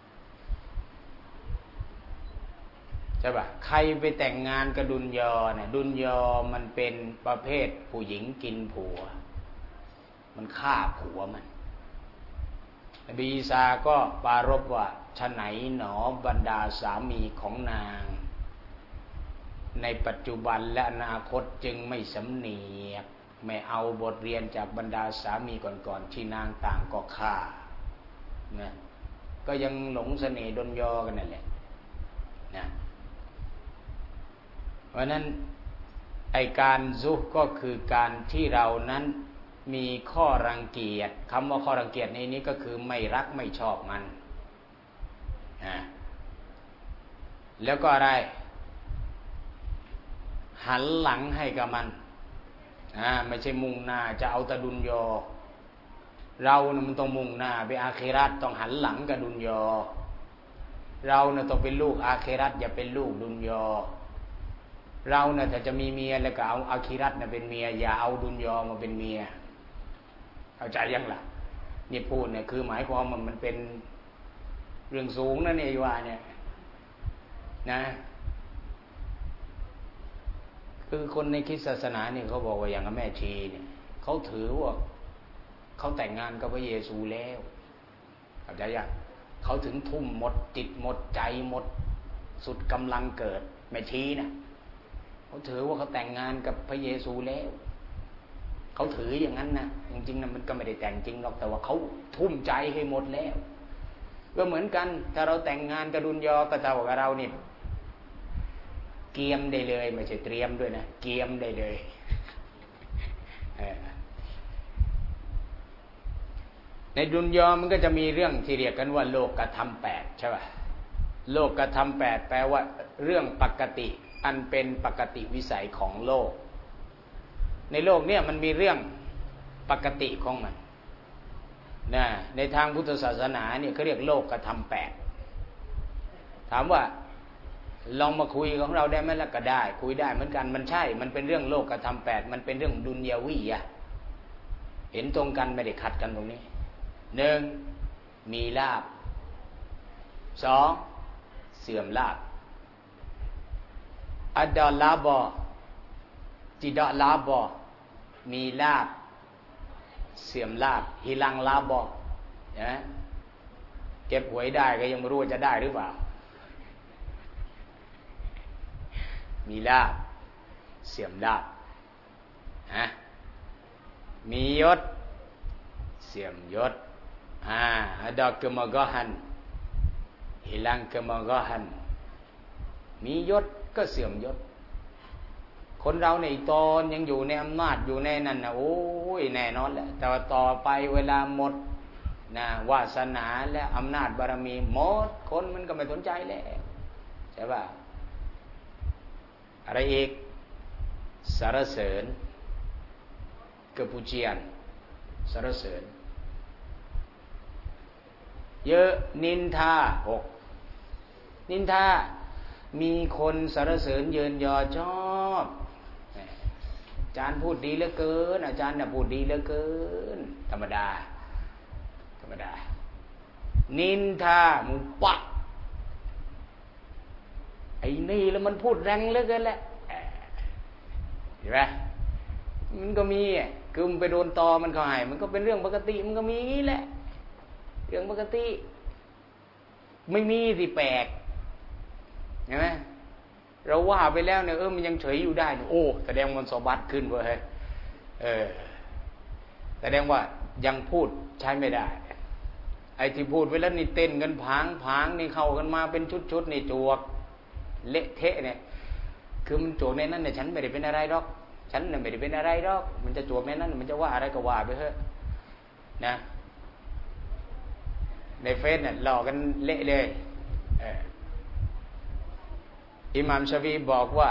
Speaker 1: ใช่ป่ะใครไปแต่งงานกับดุนยอเนี่ยดุนยอมันเป็นประเภทผู้หญิงกินผัวมันฆ่าผัวมันนบีอีสาก็ปรารภว่าฉะไหนหนอบรรดาสามีของนางในปัจจุบันและอนาคตจึงไม่สำเนียกไม่เอาบทเรียนจากบรรดาสามีก่อนๆที่นางต่างก็ฆ่านะก็ยังหลงเสน่ห์ดนยอกันนั่นแหละนะเพราะนั้นไอการซุฮก็คือการที่เรานั้นมีข้อรังเกียจคำว่าข้อรังเกียจในนี้ก็คือไม่รักไม่ชอบมันนะแล้วก็อะไรหันหลังให้กับมันอ่าไม่ใช่มุ่งหน้าจะเอาแต่ดุนยอเราเนี่ยมันต้องมุ่งหน้าไปอาคิเราะห์ต้องหันหลังกับดุนยอเราเนี่ยต้องเป็นลูกอาคิเราะห์อย่าเป็นลูกดุนยอ
Speaker 2: เราเนี่ยถ้าจะมีเมียแล้วก็เอาอาคิรัตเนี่ยเป็นเมียอย่าเอาดุนยอมาเป็นเมียเข้าใจยังล่ะนี่พูดเนี่ยคือหมายความว่ามันเป็นเรื่องสูงนั่นเองว่าเนี่ยนะคือคนในคริสตศาสนาเนี่ยเขาบอกว่าอย่างแม่ชีเนี่ยเขาถือว่าเขาแต่งงานกับพระเยซูแล้วเข้าใจยังเขาถึงทุ่มหมดจิตหมดใจหมดสุดกำลังเกิดแม่ชีนะเขาถือว่าเขาแต่งงานกับพระเยซูแล้วเขาถืออย่างนั้นนะจริงๆนะมันก็ไม่ได้แต่งจริงหรอกแต่ว่าเขาทุ่มใจให้หมดแล้วก็เหมือนกันถ้าเราแต่งงานกับดุนยอก็เท่ากับเรานี่เกียมได้เลยไม่ใช่เตรียมด้วยนะเกียมได้เลยในดุนยอมันก็จะมีเรื่องที่เรียกกันว่าโลกธรรมแปดใช่ป่ะโลกธรรมแปดแปลว่าเรื่องปกติอันเป็นปกติวิสัยของโลกในโลกเนี่ยมันมีเรื่องปกติของมันนะในทางพุทธศาสนาเนี่ยเขาเรียกโลกธรรมแปดถามว่าลองมาคุยของเราได้ไหมล่ะก็ได้คุยได้เหมือนกันมันใช่มันเป็นเรื่องโลกธรรมแปดมันเป็นเรื่องดุนยาวีอะเห็นตรงกันไม่ได้ขัดกันตรงนี้หนึ่งมีลาภสองเสื่อมลาภอัดดอลาบอจิดอลาบอมีลาภเสื่อมลาภฮิลังลาบอนะเก็บหวยได้ก็ยังไม่รู้ว่าจะได้หรือเปล่ามีลาภเสื่อมลาภฮะมียศเสื่อมยศอ่าada kemegahan hilang kemegahanมียศก็เสื่อมยศคนเราในตอนยังอยู่ในอำนาจอยู่ในนั่นนะโอ้ยแน่นอนแหละแต่ว่าต่อไปเวลาหมดนะวาสนาและอำนาจบารมีหมดคนมันก็ไม่สนใจแล้วใช่ป่ะอะไรอีกสรรเสริญkepujianสรรเสริญเยอะนินทาหกนินทามีคนสรรเสริญเยินยอชอบอาจารย์พูดดีเหลือเกินอาจารย์น่ะพูดดีเหลือเกินธรรมดาธรรมดานินทามุปะไอ้นี่แล้วมันพูดแรงเหลือเกินแหละเห็นไหมมันก็มีคือมันไปโดนตอมันเขาให้มันก็เป็นเรื่องปกติมันก็มีงี้แหละเรื่องปกติไม่มีสิแปลกเห็นไหมเราว่าไปแล้วเนี่ยเออมันยังเฉยอยู่ได้โอ้แสดงมันสบัดขึ้นเว้ยเออแสดงว่ายังพูดใช้ไม่ได้ไอ้ที่พูดไปแล้วนี่เต้นกันผางผางนี่เข้ากันมาเป็นชุดๆนี่จวกเละเทะเนี่ยคือมันจวกในนั้นเนี่ยฉันไม่ได้เป็นอะไรหรอกฉันเนี่ยไม่ได้เป็นอะไรหรอกมันจะจวกในนั้นมันจะว่าอะไรก็ว่าไปเถอะนะในเฟซเนี่ยหลอกกันเละเลยเอออิหม่ามชาฟีบอกว่า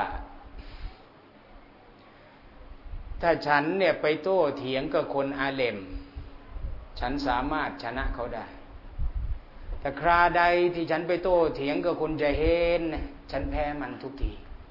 Speaker 2: ถ้าฉันเนี่ยไปโต้เถียงกับคนอาเลมฉันสามารถชนะเขาได้แต่คราใดที่ฉันไปโต้เถียงกับคนใจเฮนฉันแพ้มันทุกที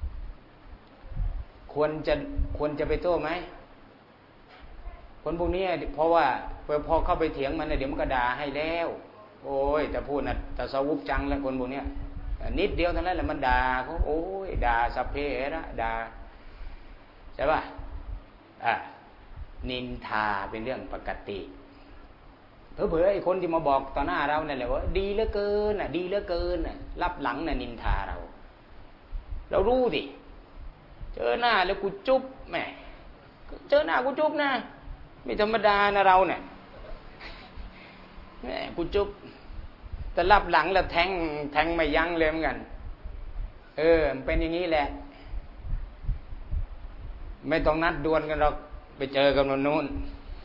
Speaker 2: ควรจะควรจะไปโต้ไหมคนพวกนี้เพราะว่าพอเข้าไปเถียงมันเดี๋ยวมันก็ด่าให้แล้วโอ้ยแต่พูดนะแต่สวุบจังแล้วคนพวกนี้นิดเดียวเท่านั้นแหละมันด่าเขาโอ้ยด่าสัพเพเหระด่าใช่ป่ะอ่ะนินทาเป็นเรื่องปกติเผลอๆไอ้คนที่มาบอกต่อหน้าเราเนี่ยแหละว่าดีเหลือเกินน่ะดีเหลือเกินน่ะรับหลังน่ะนินทาเราเรารู้ดิเจอหน้าแล้วกูจุ๊บแม่เจอหน้ากูจุ๊บนะไม่ธรรมดานะเราเนี่ยแม่กูจุ๊บแต่รับหลังแล้วแทงแทงไม่ยั้งเลยเหมือนกันเออมันเป็นอย่างนี้แหละไม่ต้องนัดดวลกันหรอกไปเจอกันวันนู้น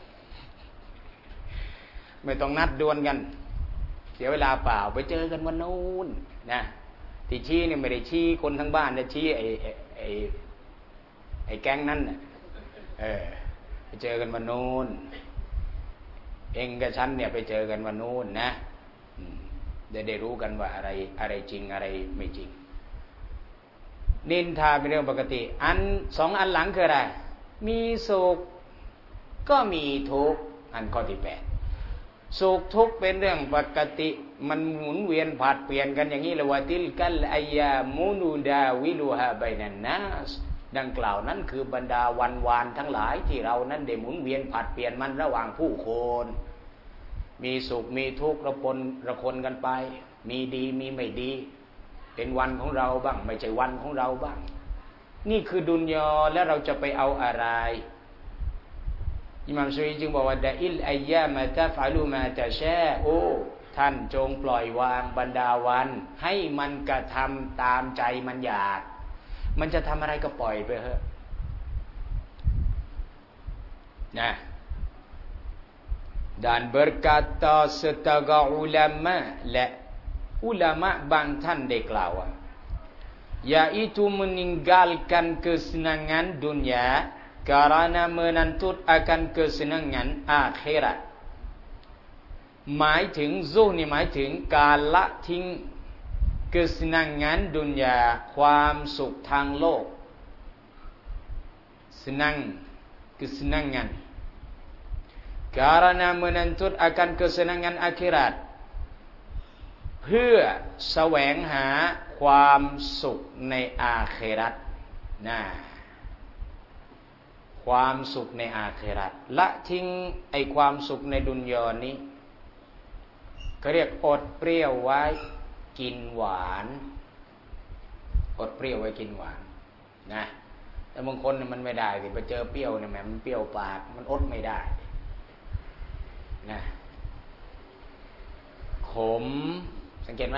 Speaker 2: ไม่ต้องนัดดวลกันเสียเวลาเปล่าไปเจอกันวันนู้นนะที่ชี้นี่ไม่ได้ชี้คนทั้งบ้านจะชี้ไอ้ไอ้ไอ้แก๊งนั้นน่ะเออไปเจอกันวันนู้นเองกับฉันเนี่ยไปเจอกันวันนู้นนะได้ได้รู้กันว่าอะไรอะไรจริงอะไรไม่จริงนินทาเป็นเรื่องปกติอันสองอันหลังคืออะไรมีสุขก็มีทุกข์อันข้อที่แปดสุขทุกข์เป็นเรื่องปกติมันหมุนเวียนผลัดเปลี่ยนกันอย่างนี้ละวะติลกัลอัยยามุนูดาวิลูฮาบัยนันนัสดังกล่าวนั้นคือบรรดาวันวานทั้งหลายที่เรานั้นได้หมุนเวียนผลัดเปลี่ยนมันระหว่างผู้คนมีสุขมีทุกข์ระปนระคนกันไปมีดีมีไม่ดีเป็นวันของเราบ้างไม่ใช่วันของเราบ้างนี่คือดุนยาแล้วเราจะไปเอาอะไรอิหม่ามซุยจึงบอกว่าดะอิลอัยยามะตะฟะลูมาตะชาโอท่านจงปล่อยวางบรรดาวันให้มันกระทำตามใจมันอยากมันจะทำอะไรก็ปล่อยไปเถอะนะdan berkata setengah ulama และอุลามะบางท่านได้กล่าวว่า yaitu meninggalkan kesenangan dunia karena menuntut akan kesenangan akhirat หมายถึงซูนี่หมายถึงการละทิ้ง kesenangan dunia ความสุขทางโลก senang kesenangan karena menuntut akan kesenangan akhirat เพื่อแสวงหาความสุขในอาคิเราะห์นะความสุขในอาคิเราะห์ละทิ้งไอ้ความสุขในดุนยานี้เขาเรียกอดเปรี้ยวไว้กินหวานอดเปรี้ยวไว้กินหวานนะแต่บางคนเนี่ยมันไม่ได้สิไปเจอเปรี้ยวเนี่ยแหมมันเปรี้ยวปากมันอดไม่ได้นะขมสังเกตไหม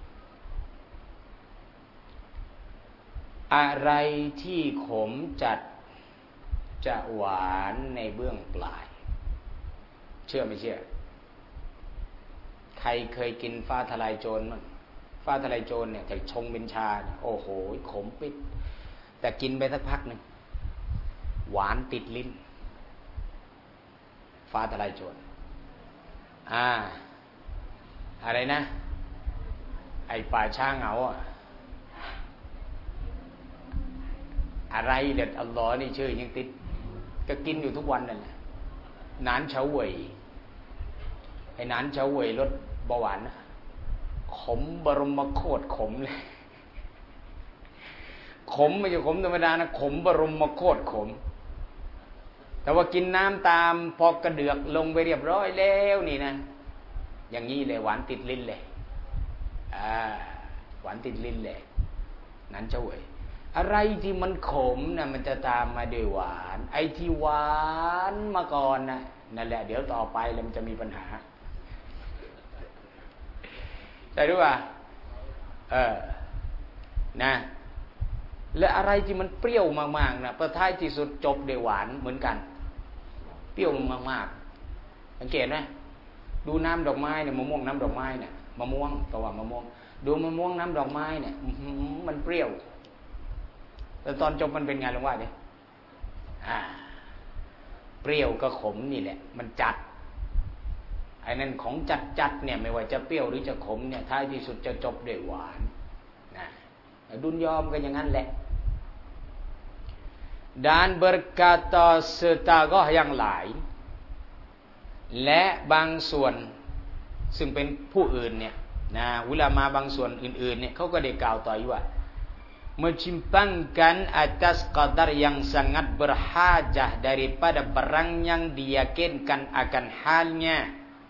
Speaker 2: อะไรที่ขมจัดจะหวานในเบื้องปลายเชื่อไม่เชื่อใครเคยกินฟ้าทลายโจรมั้งฟ้าทลายโจรเนี่ยจากชงเป็นชาโอ้โหขมปิดแต่กินไปสักพักหนึ่งหวานติดลิ้นฟ้าทลายโจรอ่าอะไรนะไอ้ป่าช้าเหงาอะไรเด็ดอัลลอฮ์นี่ชื่อยังติดก็กินอยู่ทุกวันนั่นแหละหนานเฉาเว่ยไอ้หนานเฉาเว่ยรสเบาหวานขมบรมโคตรขมเลยขมไม่ใช่ขมธรรมดานะขมบรมโคตรขมแต่ว่ากินน้ำตามพอกระเดือกลงไปเรียบร้อยแล้วนี่นะอย่างนี้เลยหวานติดลิ้นเลยอ่าหวานติดลิ้นเลยนั้นเฉวยอะไรที่มันขมนะมันจะตามมาด้วยหวานไอ้ที่หวานมาก่อนนะนั่นแหละเดี๋ยวต่อไปแล้วมันจะมีปัญหาใช่หรือเปล่าเออนะและอะไรที่มันเปรี้ยวมากๆนะประท้ายที่สุดจบด้วยหวานเหมือนกันเปรี้ยวมากๆสังเกตไหมดูน้ำดอกไม้เนี่ยมะม่วงน้ำดอกไม้เนี่ยมะม่วงตัวมะม่วงดูมะม่วงน้ำดอกไม้เนี่ยมันเปรี้ยวแต่ตอนจบมันเป็นไงลองว่าดิอ่าเปรี้ยวก็ขมนี่แหละมันจัดไอ้นั่นของจัดจัดเนี่ยไม่ว่าจะเปรี้ยวหรือจะขมเนี่ยท้ายที่สุดจะจบด้วยหวานนะดุนยอมกันอย่างนั้นแหละdan berkata setengah yang lain และบางส่วนซึ่งเป็นผู้อื่นเนี่ยนะอุลามะบางส่วนอื่นๆเนี่ยเขาก็ได้กล่าวต่ออีกว่า menyimpangkan atas qadar yang sangat berhajah daripada barang yang diyakinkan akan halnya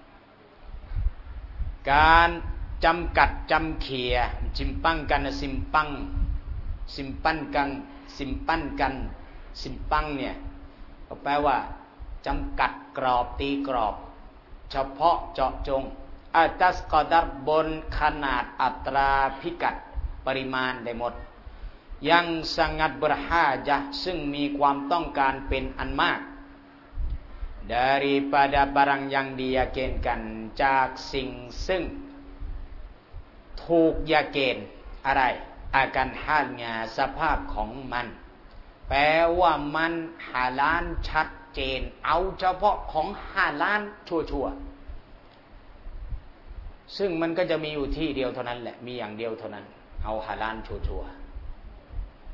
Speaker 2: การจำกัดจำเขีย menyimpangkan simpang simpankan simpankan simpang เนี่ยแปลว่าจำกัดกรอบตีกรอบเฉพาะเจาะจง atas qadar บนขนาดอัตราพิกัดปริมาณได้หมดyang sangat berhajah ซึ่งมีความต้องการเป็นอันมาก daripada barang yang diyakinkan จากสิ่งซึ่งถูกยาเกณฑ์อะไรอาการฮาลงาสภาพของมันแปลว่ามันฮาลาลชัดเจนเอาเฉพาะของฮาลาลชั่วๆซึ่งมันก็จะมีอยู่ที่เดียวเท่านั้นแหละมีอย่างเดียวเท่านั้นเอาฮาลาลชั่วๆ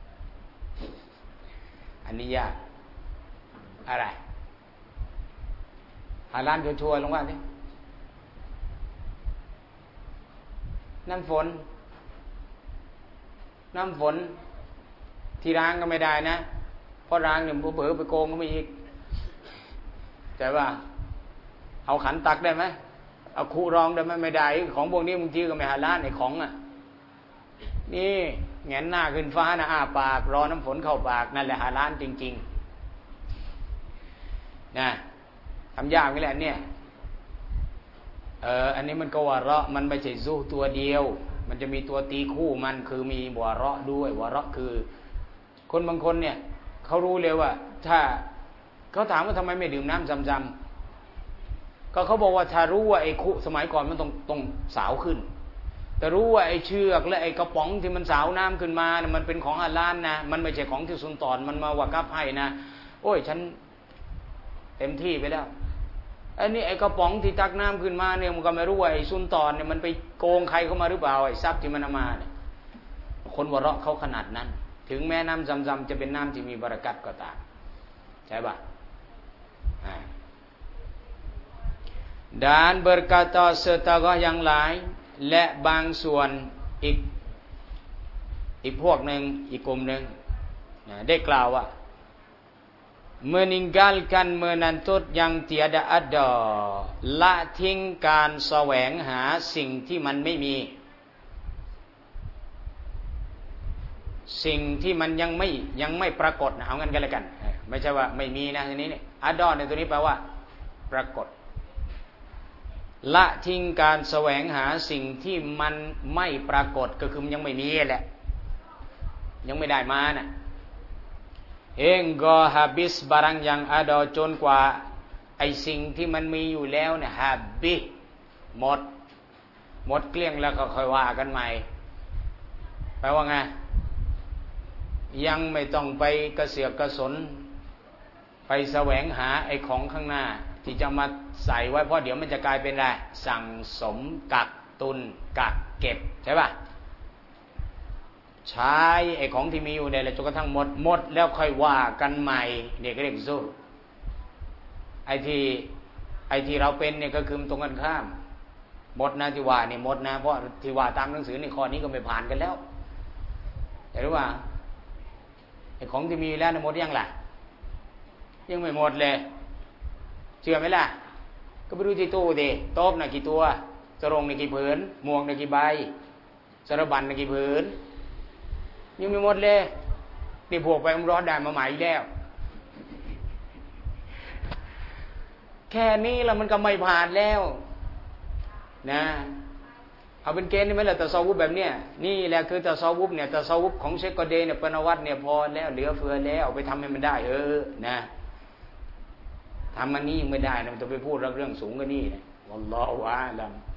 Speaker 2: อันนี้ยากอะไรฮาลาลชัวร์ๆลงว่าสิน้ำฝนน้ำฝนที่ร้างก็ไม่ได้นะเพราะร้างเนี่ยเผลอไปโกงก็ไม่อีกแต่ว่าเอาขันตักได้ไหมเอาคูรองได้ไหมไม่ได้ของพวกนี้บางทีก็ไม่ฮาลาลไอ้ของอ่ะนี่แงนหน้าขึ้นฟ้านะอ้าปากรอน้ำฝนเข้าปากนั่นแหละฮาลาลจริงๆนะทำยากนี่แหละเนี่ยเอออันนี้มันก็วาระมันไม่ใช่ซูตัวเดียวมันจะมีตัวตีคู่มันคือมีวาระด้วยวาระคือคนบางคนเนี่ยเขารู้เลยว่าถ้าเขาถามว่าทำไมไม่ดื่มน้ำจำๆก็เขาบอกว่าถ้ารู้ว่าไอ้คุสมัยก่อนมันต้องต้องสาวขึ้นแต่รู้ว่าไอ้เชือกและไอ้กระป๋องที่มันสาวน้ำขึ้นมาเนี่ยมันเป็นของฮาลาลนะมันไม่ใช่ของที่สุนทรมันมาวากับให้นะโอ้ยฉันเต็มที่ไปแล้วอันนี้ไอ้กระป๋องที่ตักน้ำขึ้นมาเนี่ยมันก็ไม่รู้ว่าไอ้สุนทรเนี่ยมันไปโกงใครเข้ามาหรือเปล่าไอ้ทรัพย์ที่มันเอามาเนี่ยคนวาระเขาขนาดนั้นถึงแม้น้ำจำๆจะเป็นน้ำที่มีบารักัตก็ตามใช่ป่ะdan berkata setengah yang lain และบางส่วนอีกอีกพวกหนึ่งอีกกลุ่มหนึ่งได้กล่าวว่า meninggalkan menuntut yang tiada ada ละทิ้งการแสวงหาสิ่งที่มันไม่มีสิ่งที่มันยังไม่ยังไม่ปรากฏนะเอางั้นกันแล้วกันไม่ใช่ว่าไม่มีนะทีนี้เนี่ยอัดดอนในตัวนี้แปลว่าปรากฏละทิ้งการแสวงหาสิ่งที่มันไม่ปรากฏก็คือมันยังไม่มีแหละยังไม่ได้มาน่ะhingga habis barang yang ada จนกว่าไอ้สิ่งที่มันมีอยู่แล้วเนี่ย habis หมดหมดเกลี้ยงแล้วก็ค่อยว่ากันใหม่แปลว่าไงยังไม่ต้องไปกระเสือกกระสนไปแสวงหาไอ้ของข้างหน้าที่จะมาใส่ไว้เพราะเดี๋ยวมันจะกลายเป็นอะไรสั่งสมกักตุนกักเก็บใช่ป่ะใช้ไอ้ของที่มีอยู่เนี่ยแหละจนกระทั่งหมดหมดแล้วค่อยว่ากันใหม่เด็กเรียกซูไอ้ที่ไอ้ที่เราเป็นเนี่ยก็คือตรงกันข้ามหมดนะที่ว่านี่หมดนะเพราะที่ว่าตามหนังสือในข้อนี้ก็ไม่ผ่านกันแล้วแต่รู้ว่าไอ้ของที่มีแล้วหมดยังล่ะยังไม่หมดเลยเชื่อไหมล่ะก็ไปดูที่ตู้ดิโต๊ะน่ะกี่ตัวสรงน่ะกี่ผืนหมวกน่ะกี่ใบสารบัญน่ะกี่ผืนยังไม่หมดเลยนี่พวกไปมันร้อนได้มาใหม่แล้วแค่นี้แล้วมันก็ไม่ผ่านแล้วนะเอาเป็นเกณฑ์นี่ไหมล่ะตะซอวุบแบบเนี้ยนี่แหละคือตะซอวุบเนี่ยตะซอวุบของเชคกอเดเนี่ยปนวัตเนี่ยพอแล้วเหลือเฟือแล้วไปทำให้มันได้เออนะทำมันนี้ยังไม่ได้นะมันจะไปพูดเรื่องสูงกว่านี้นะวัลลอฮุอาลัม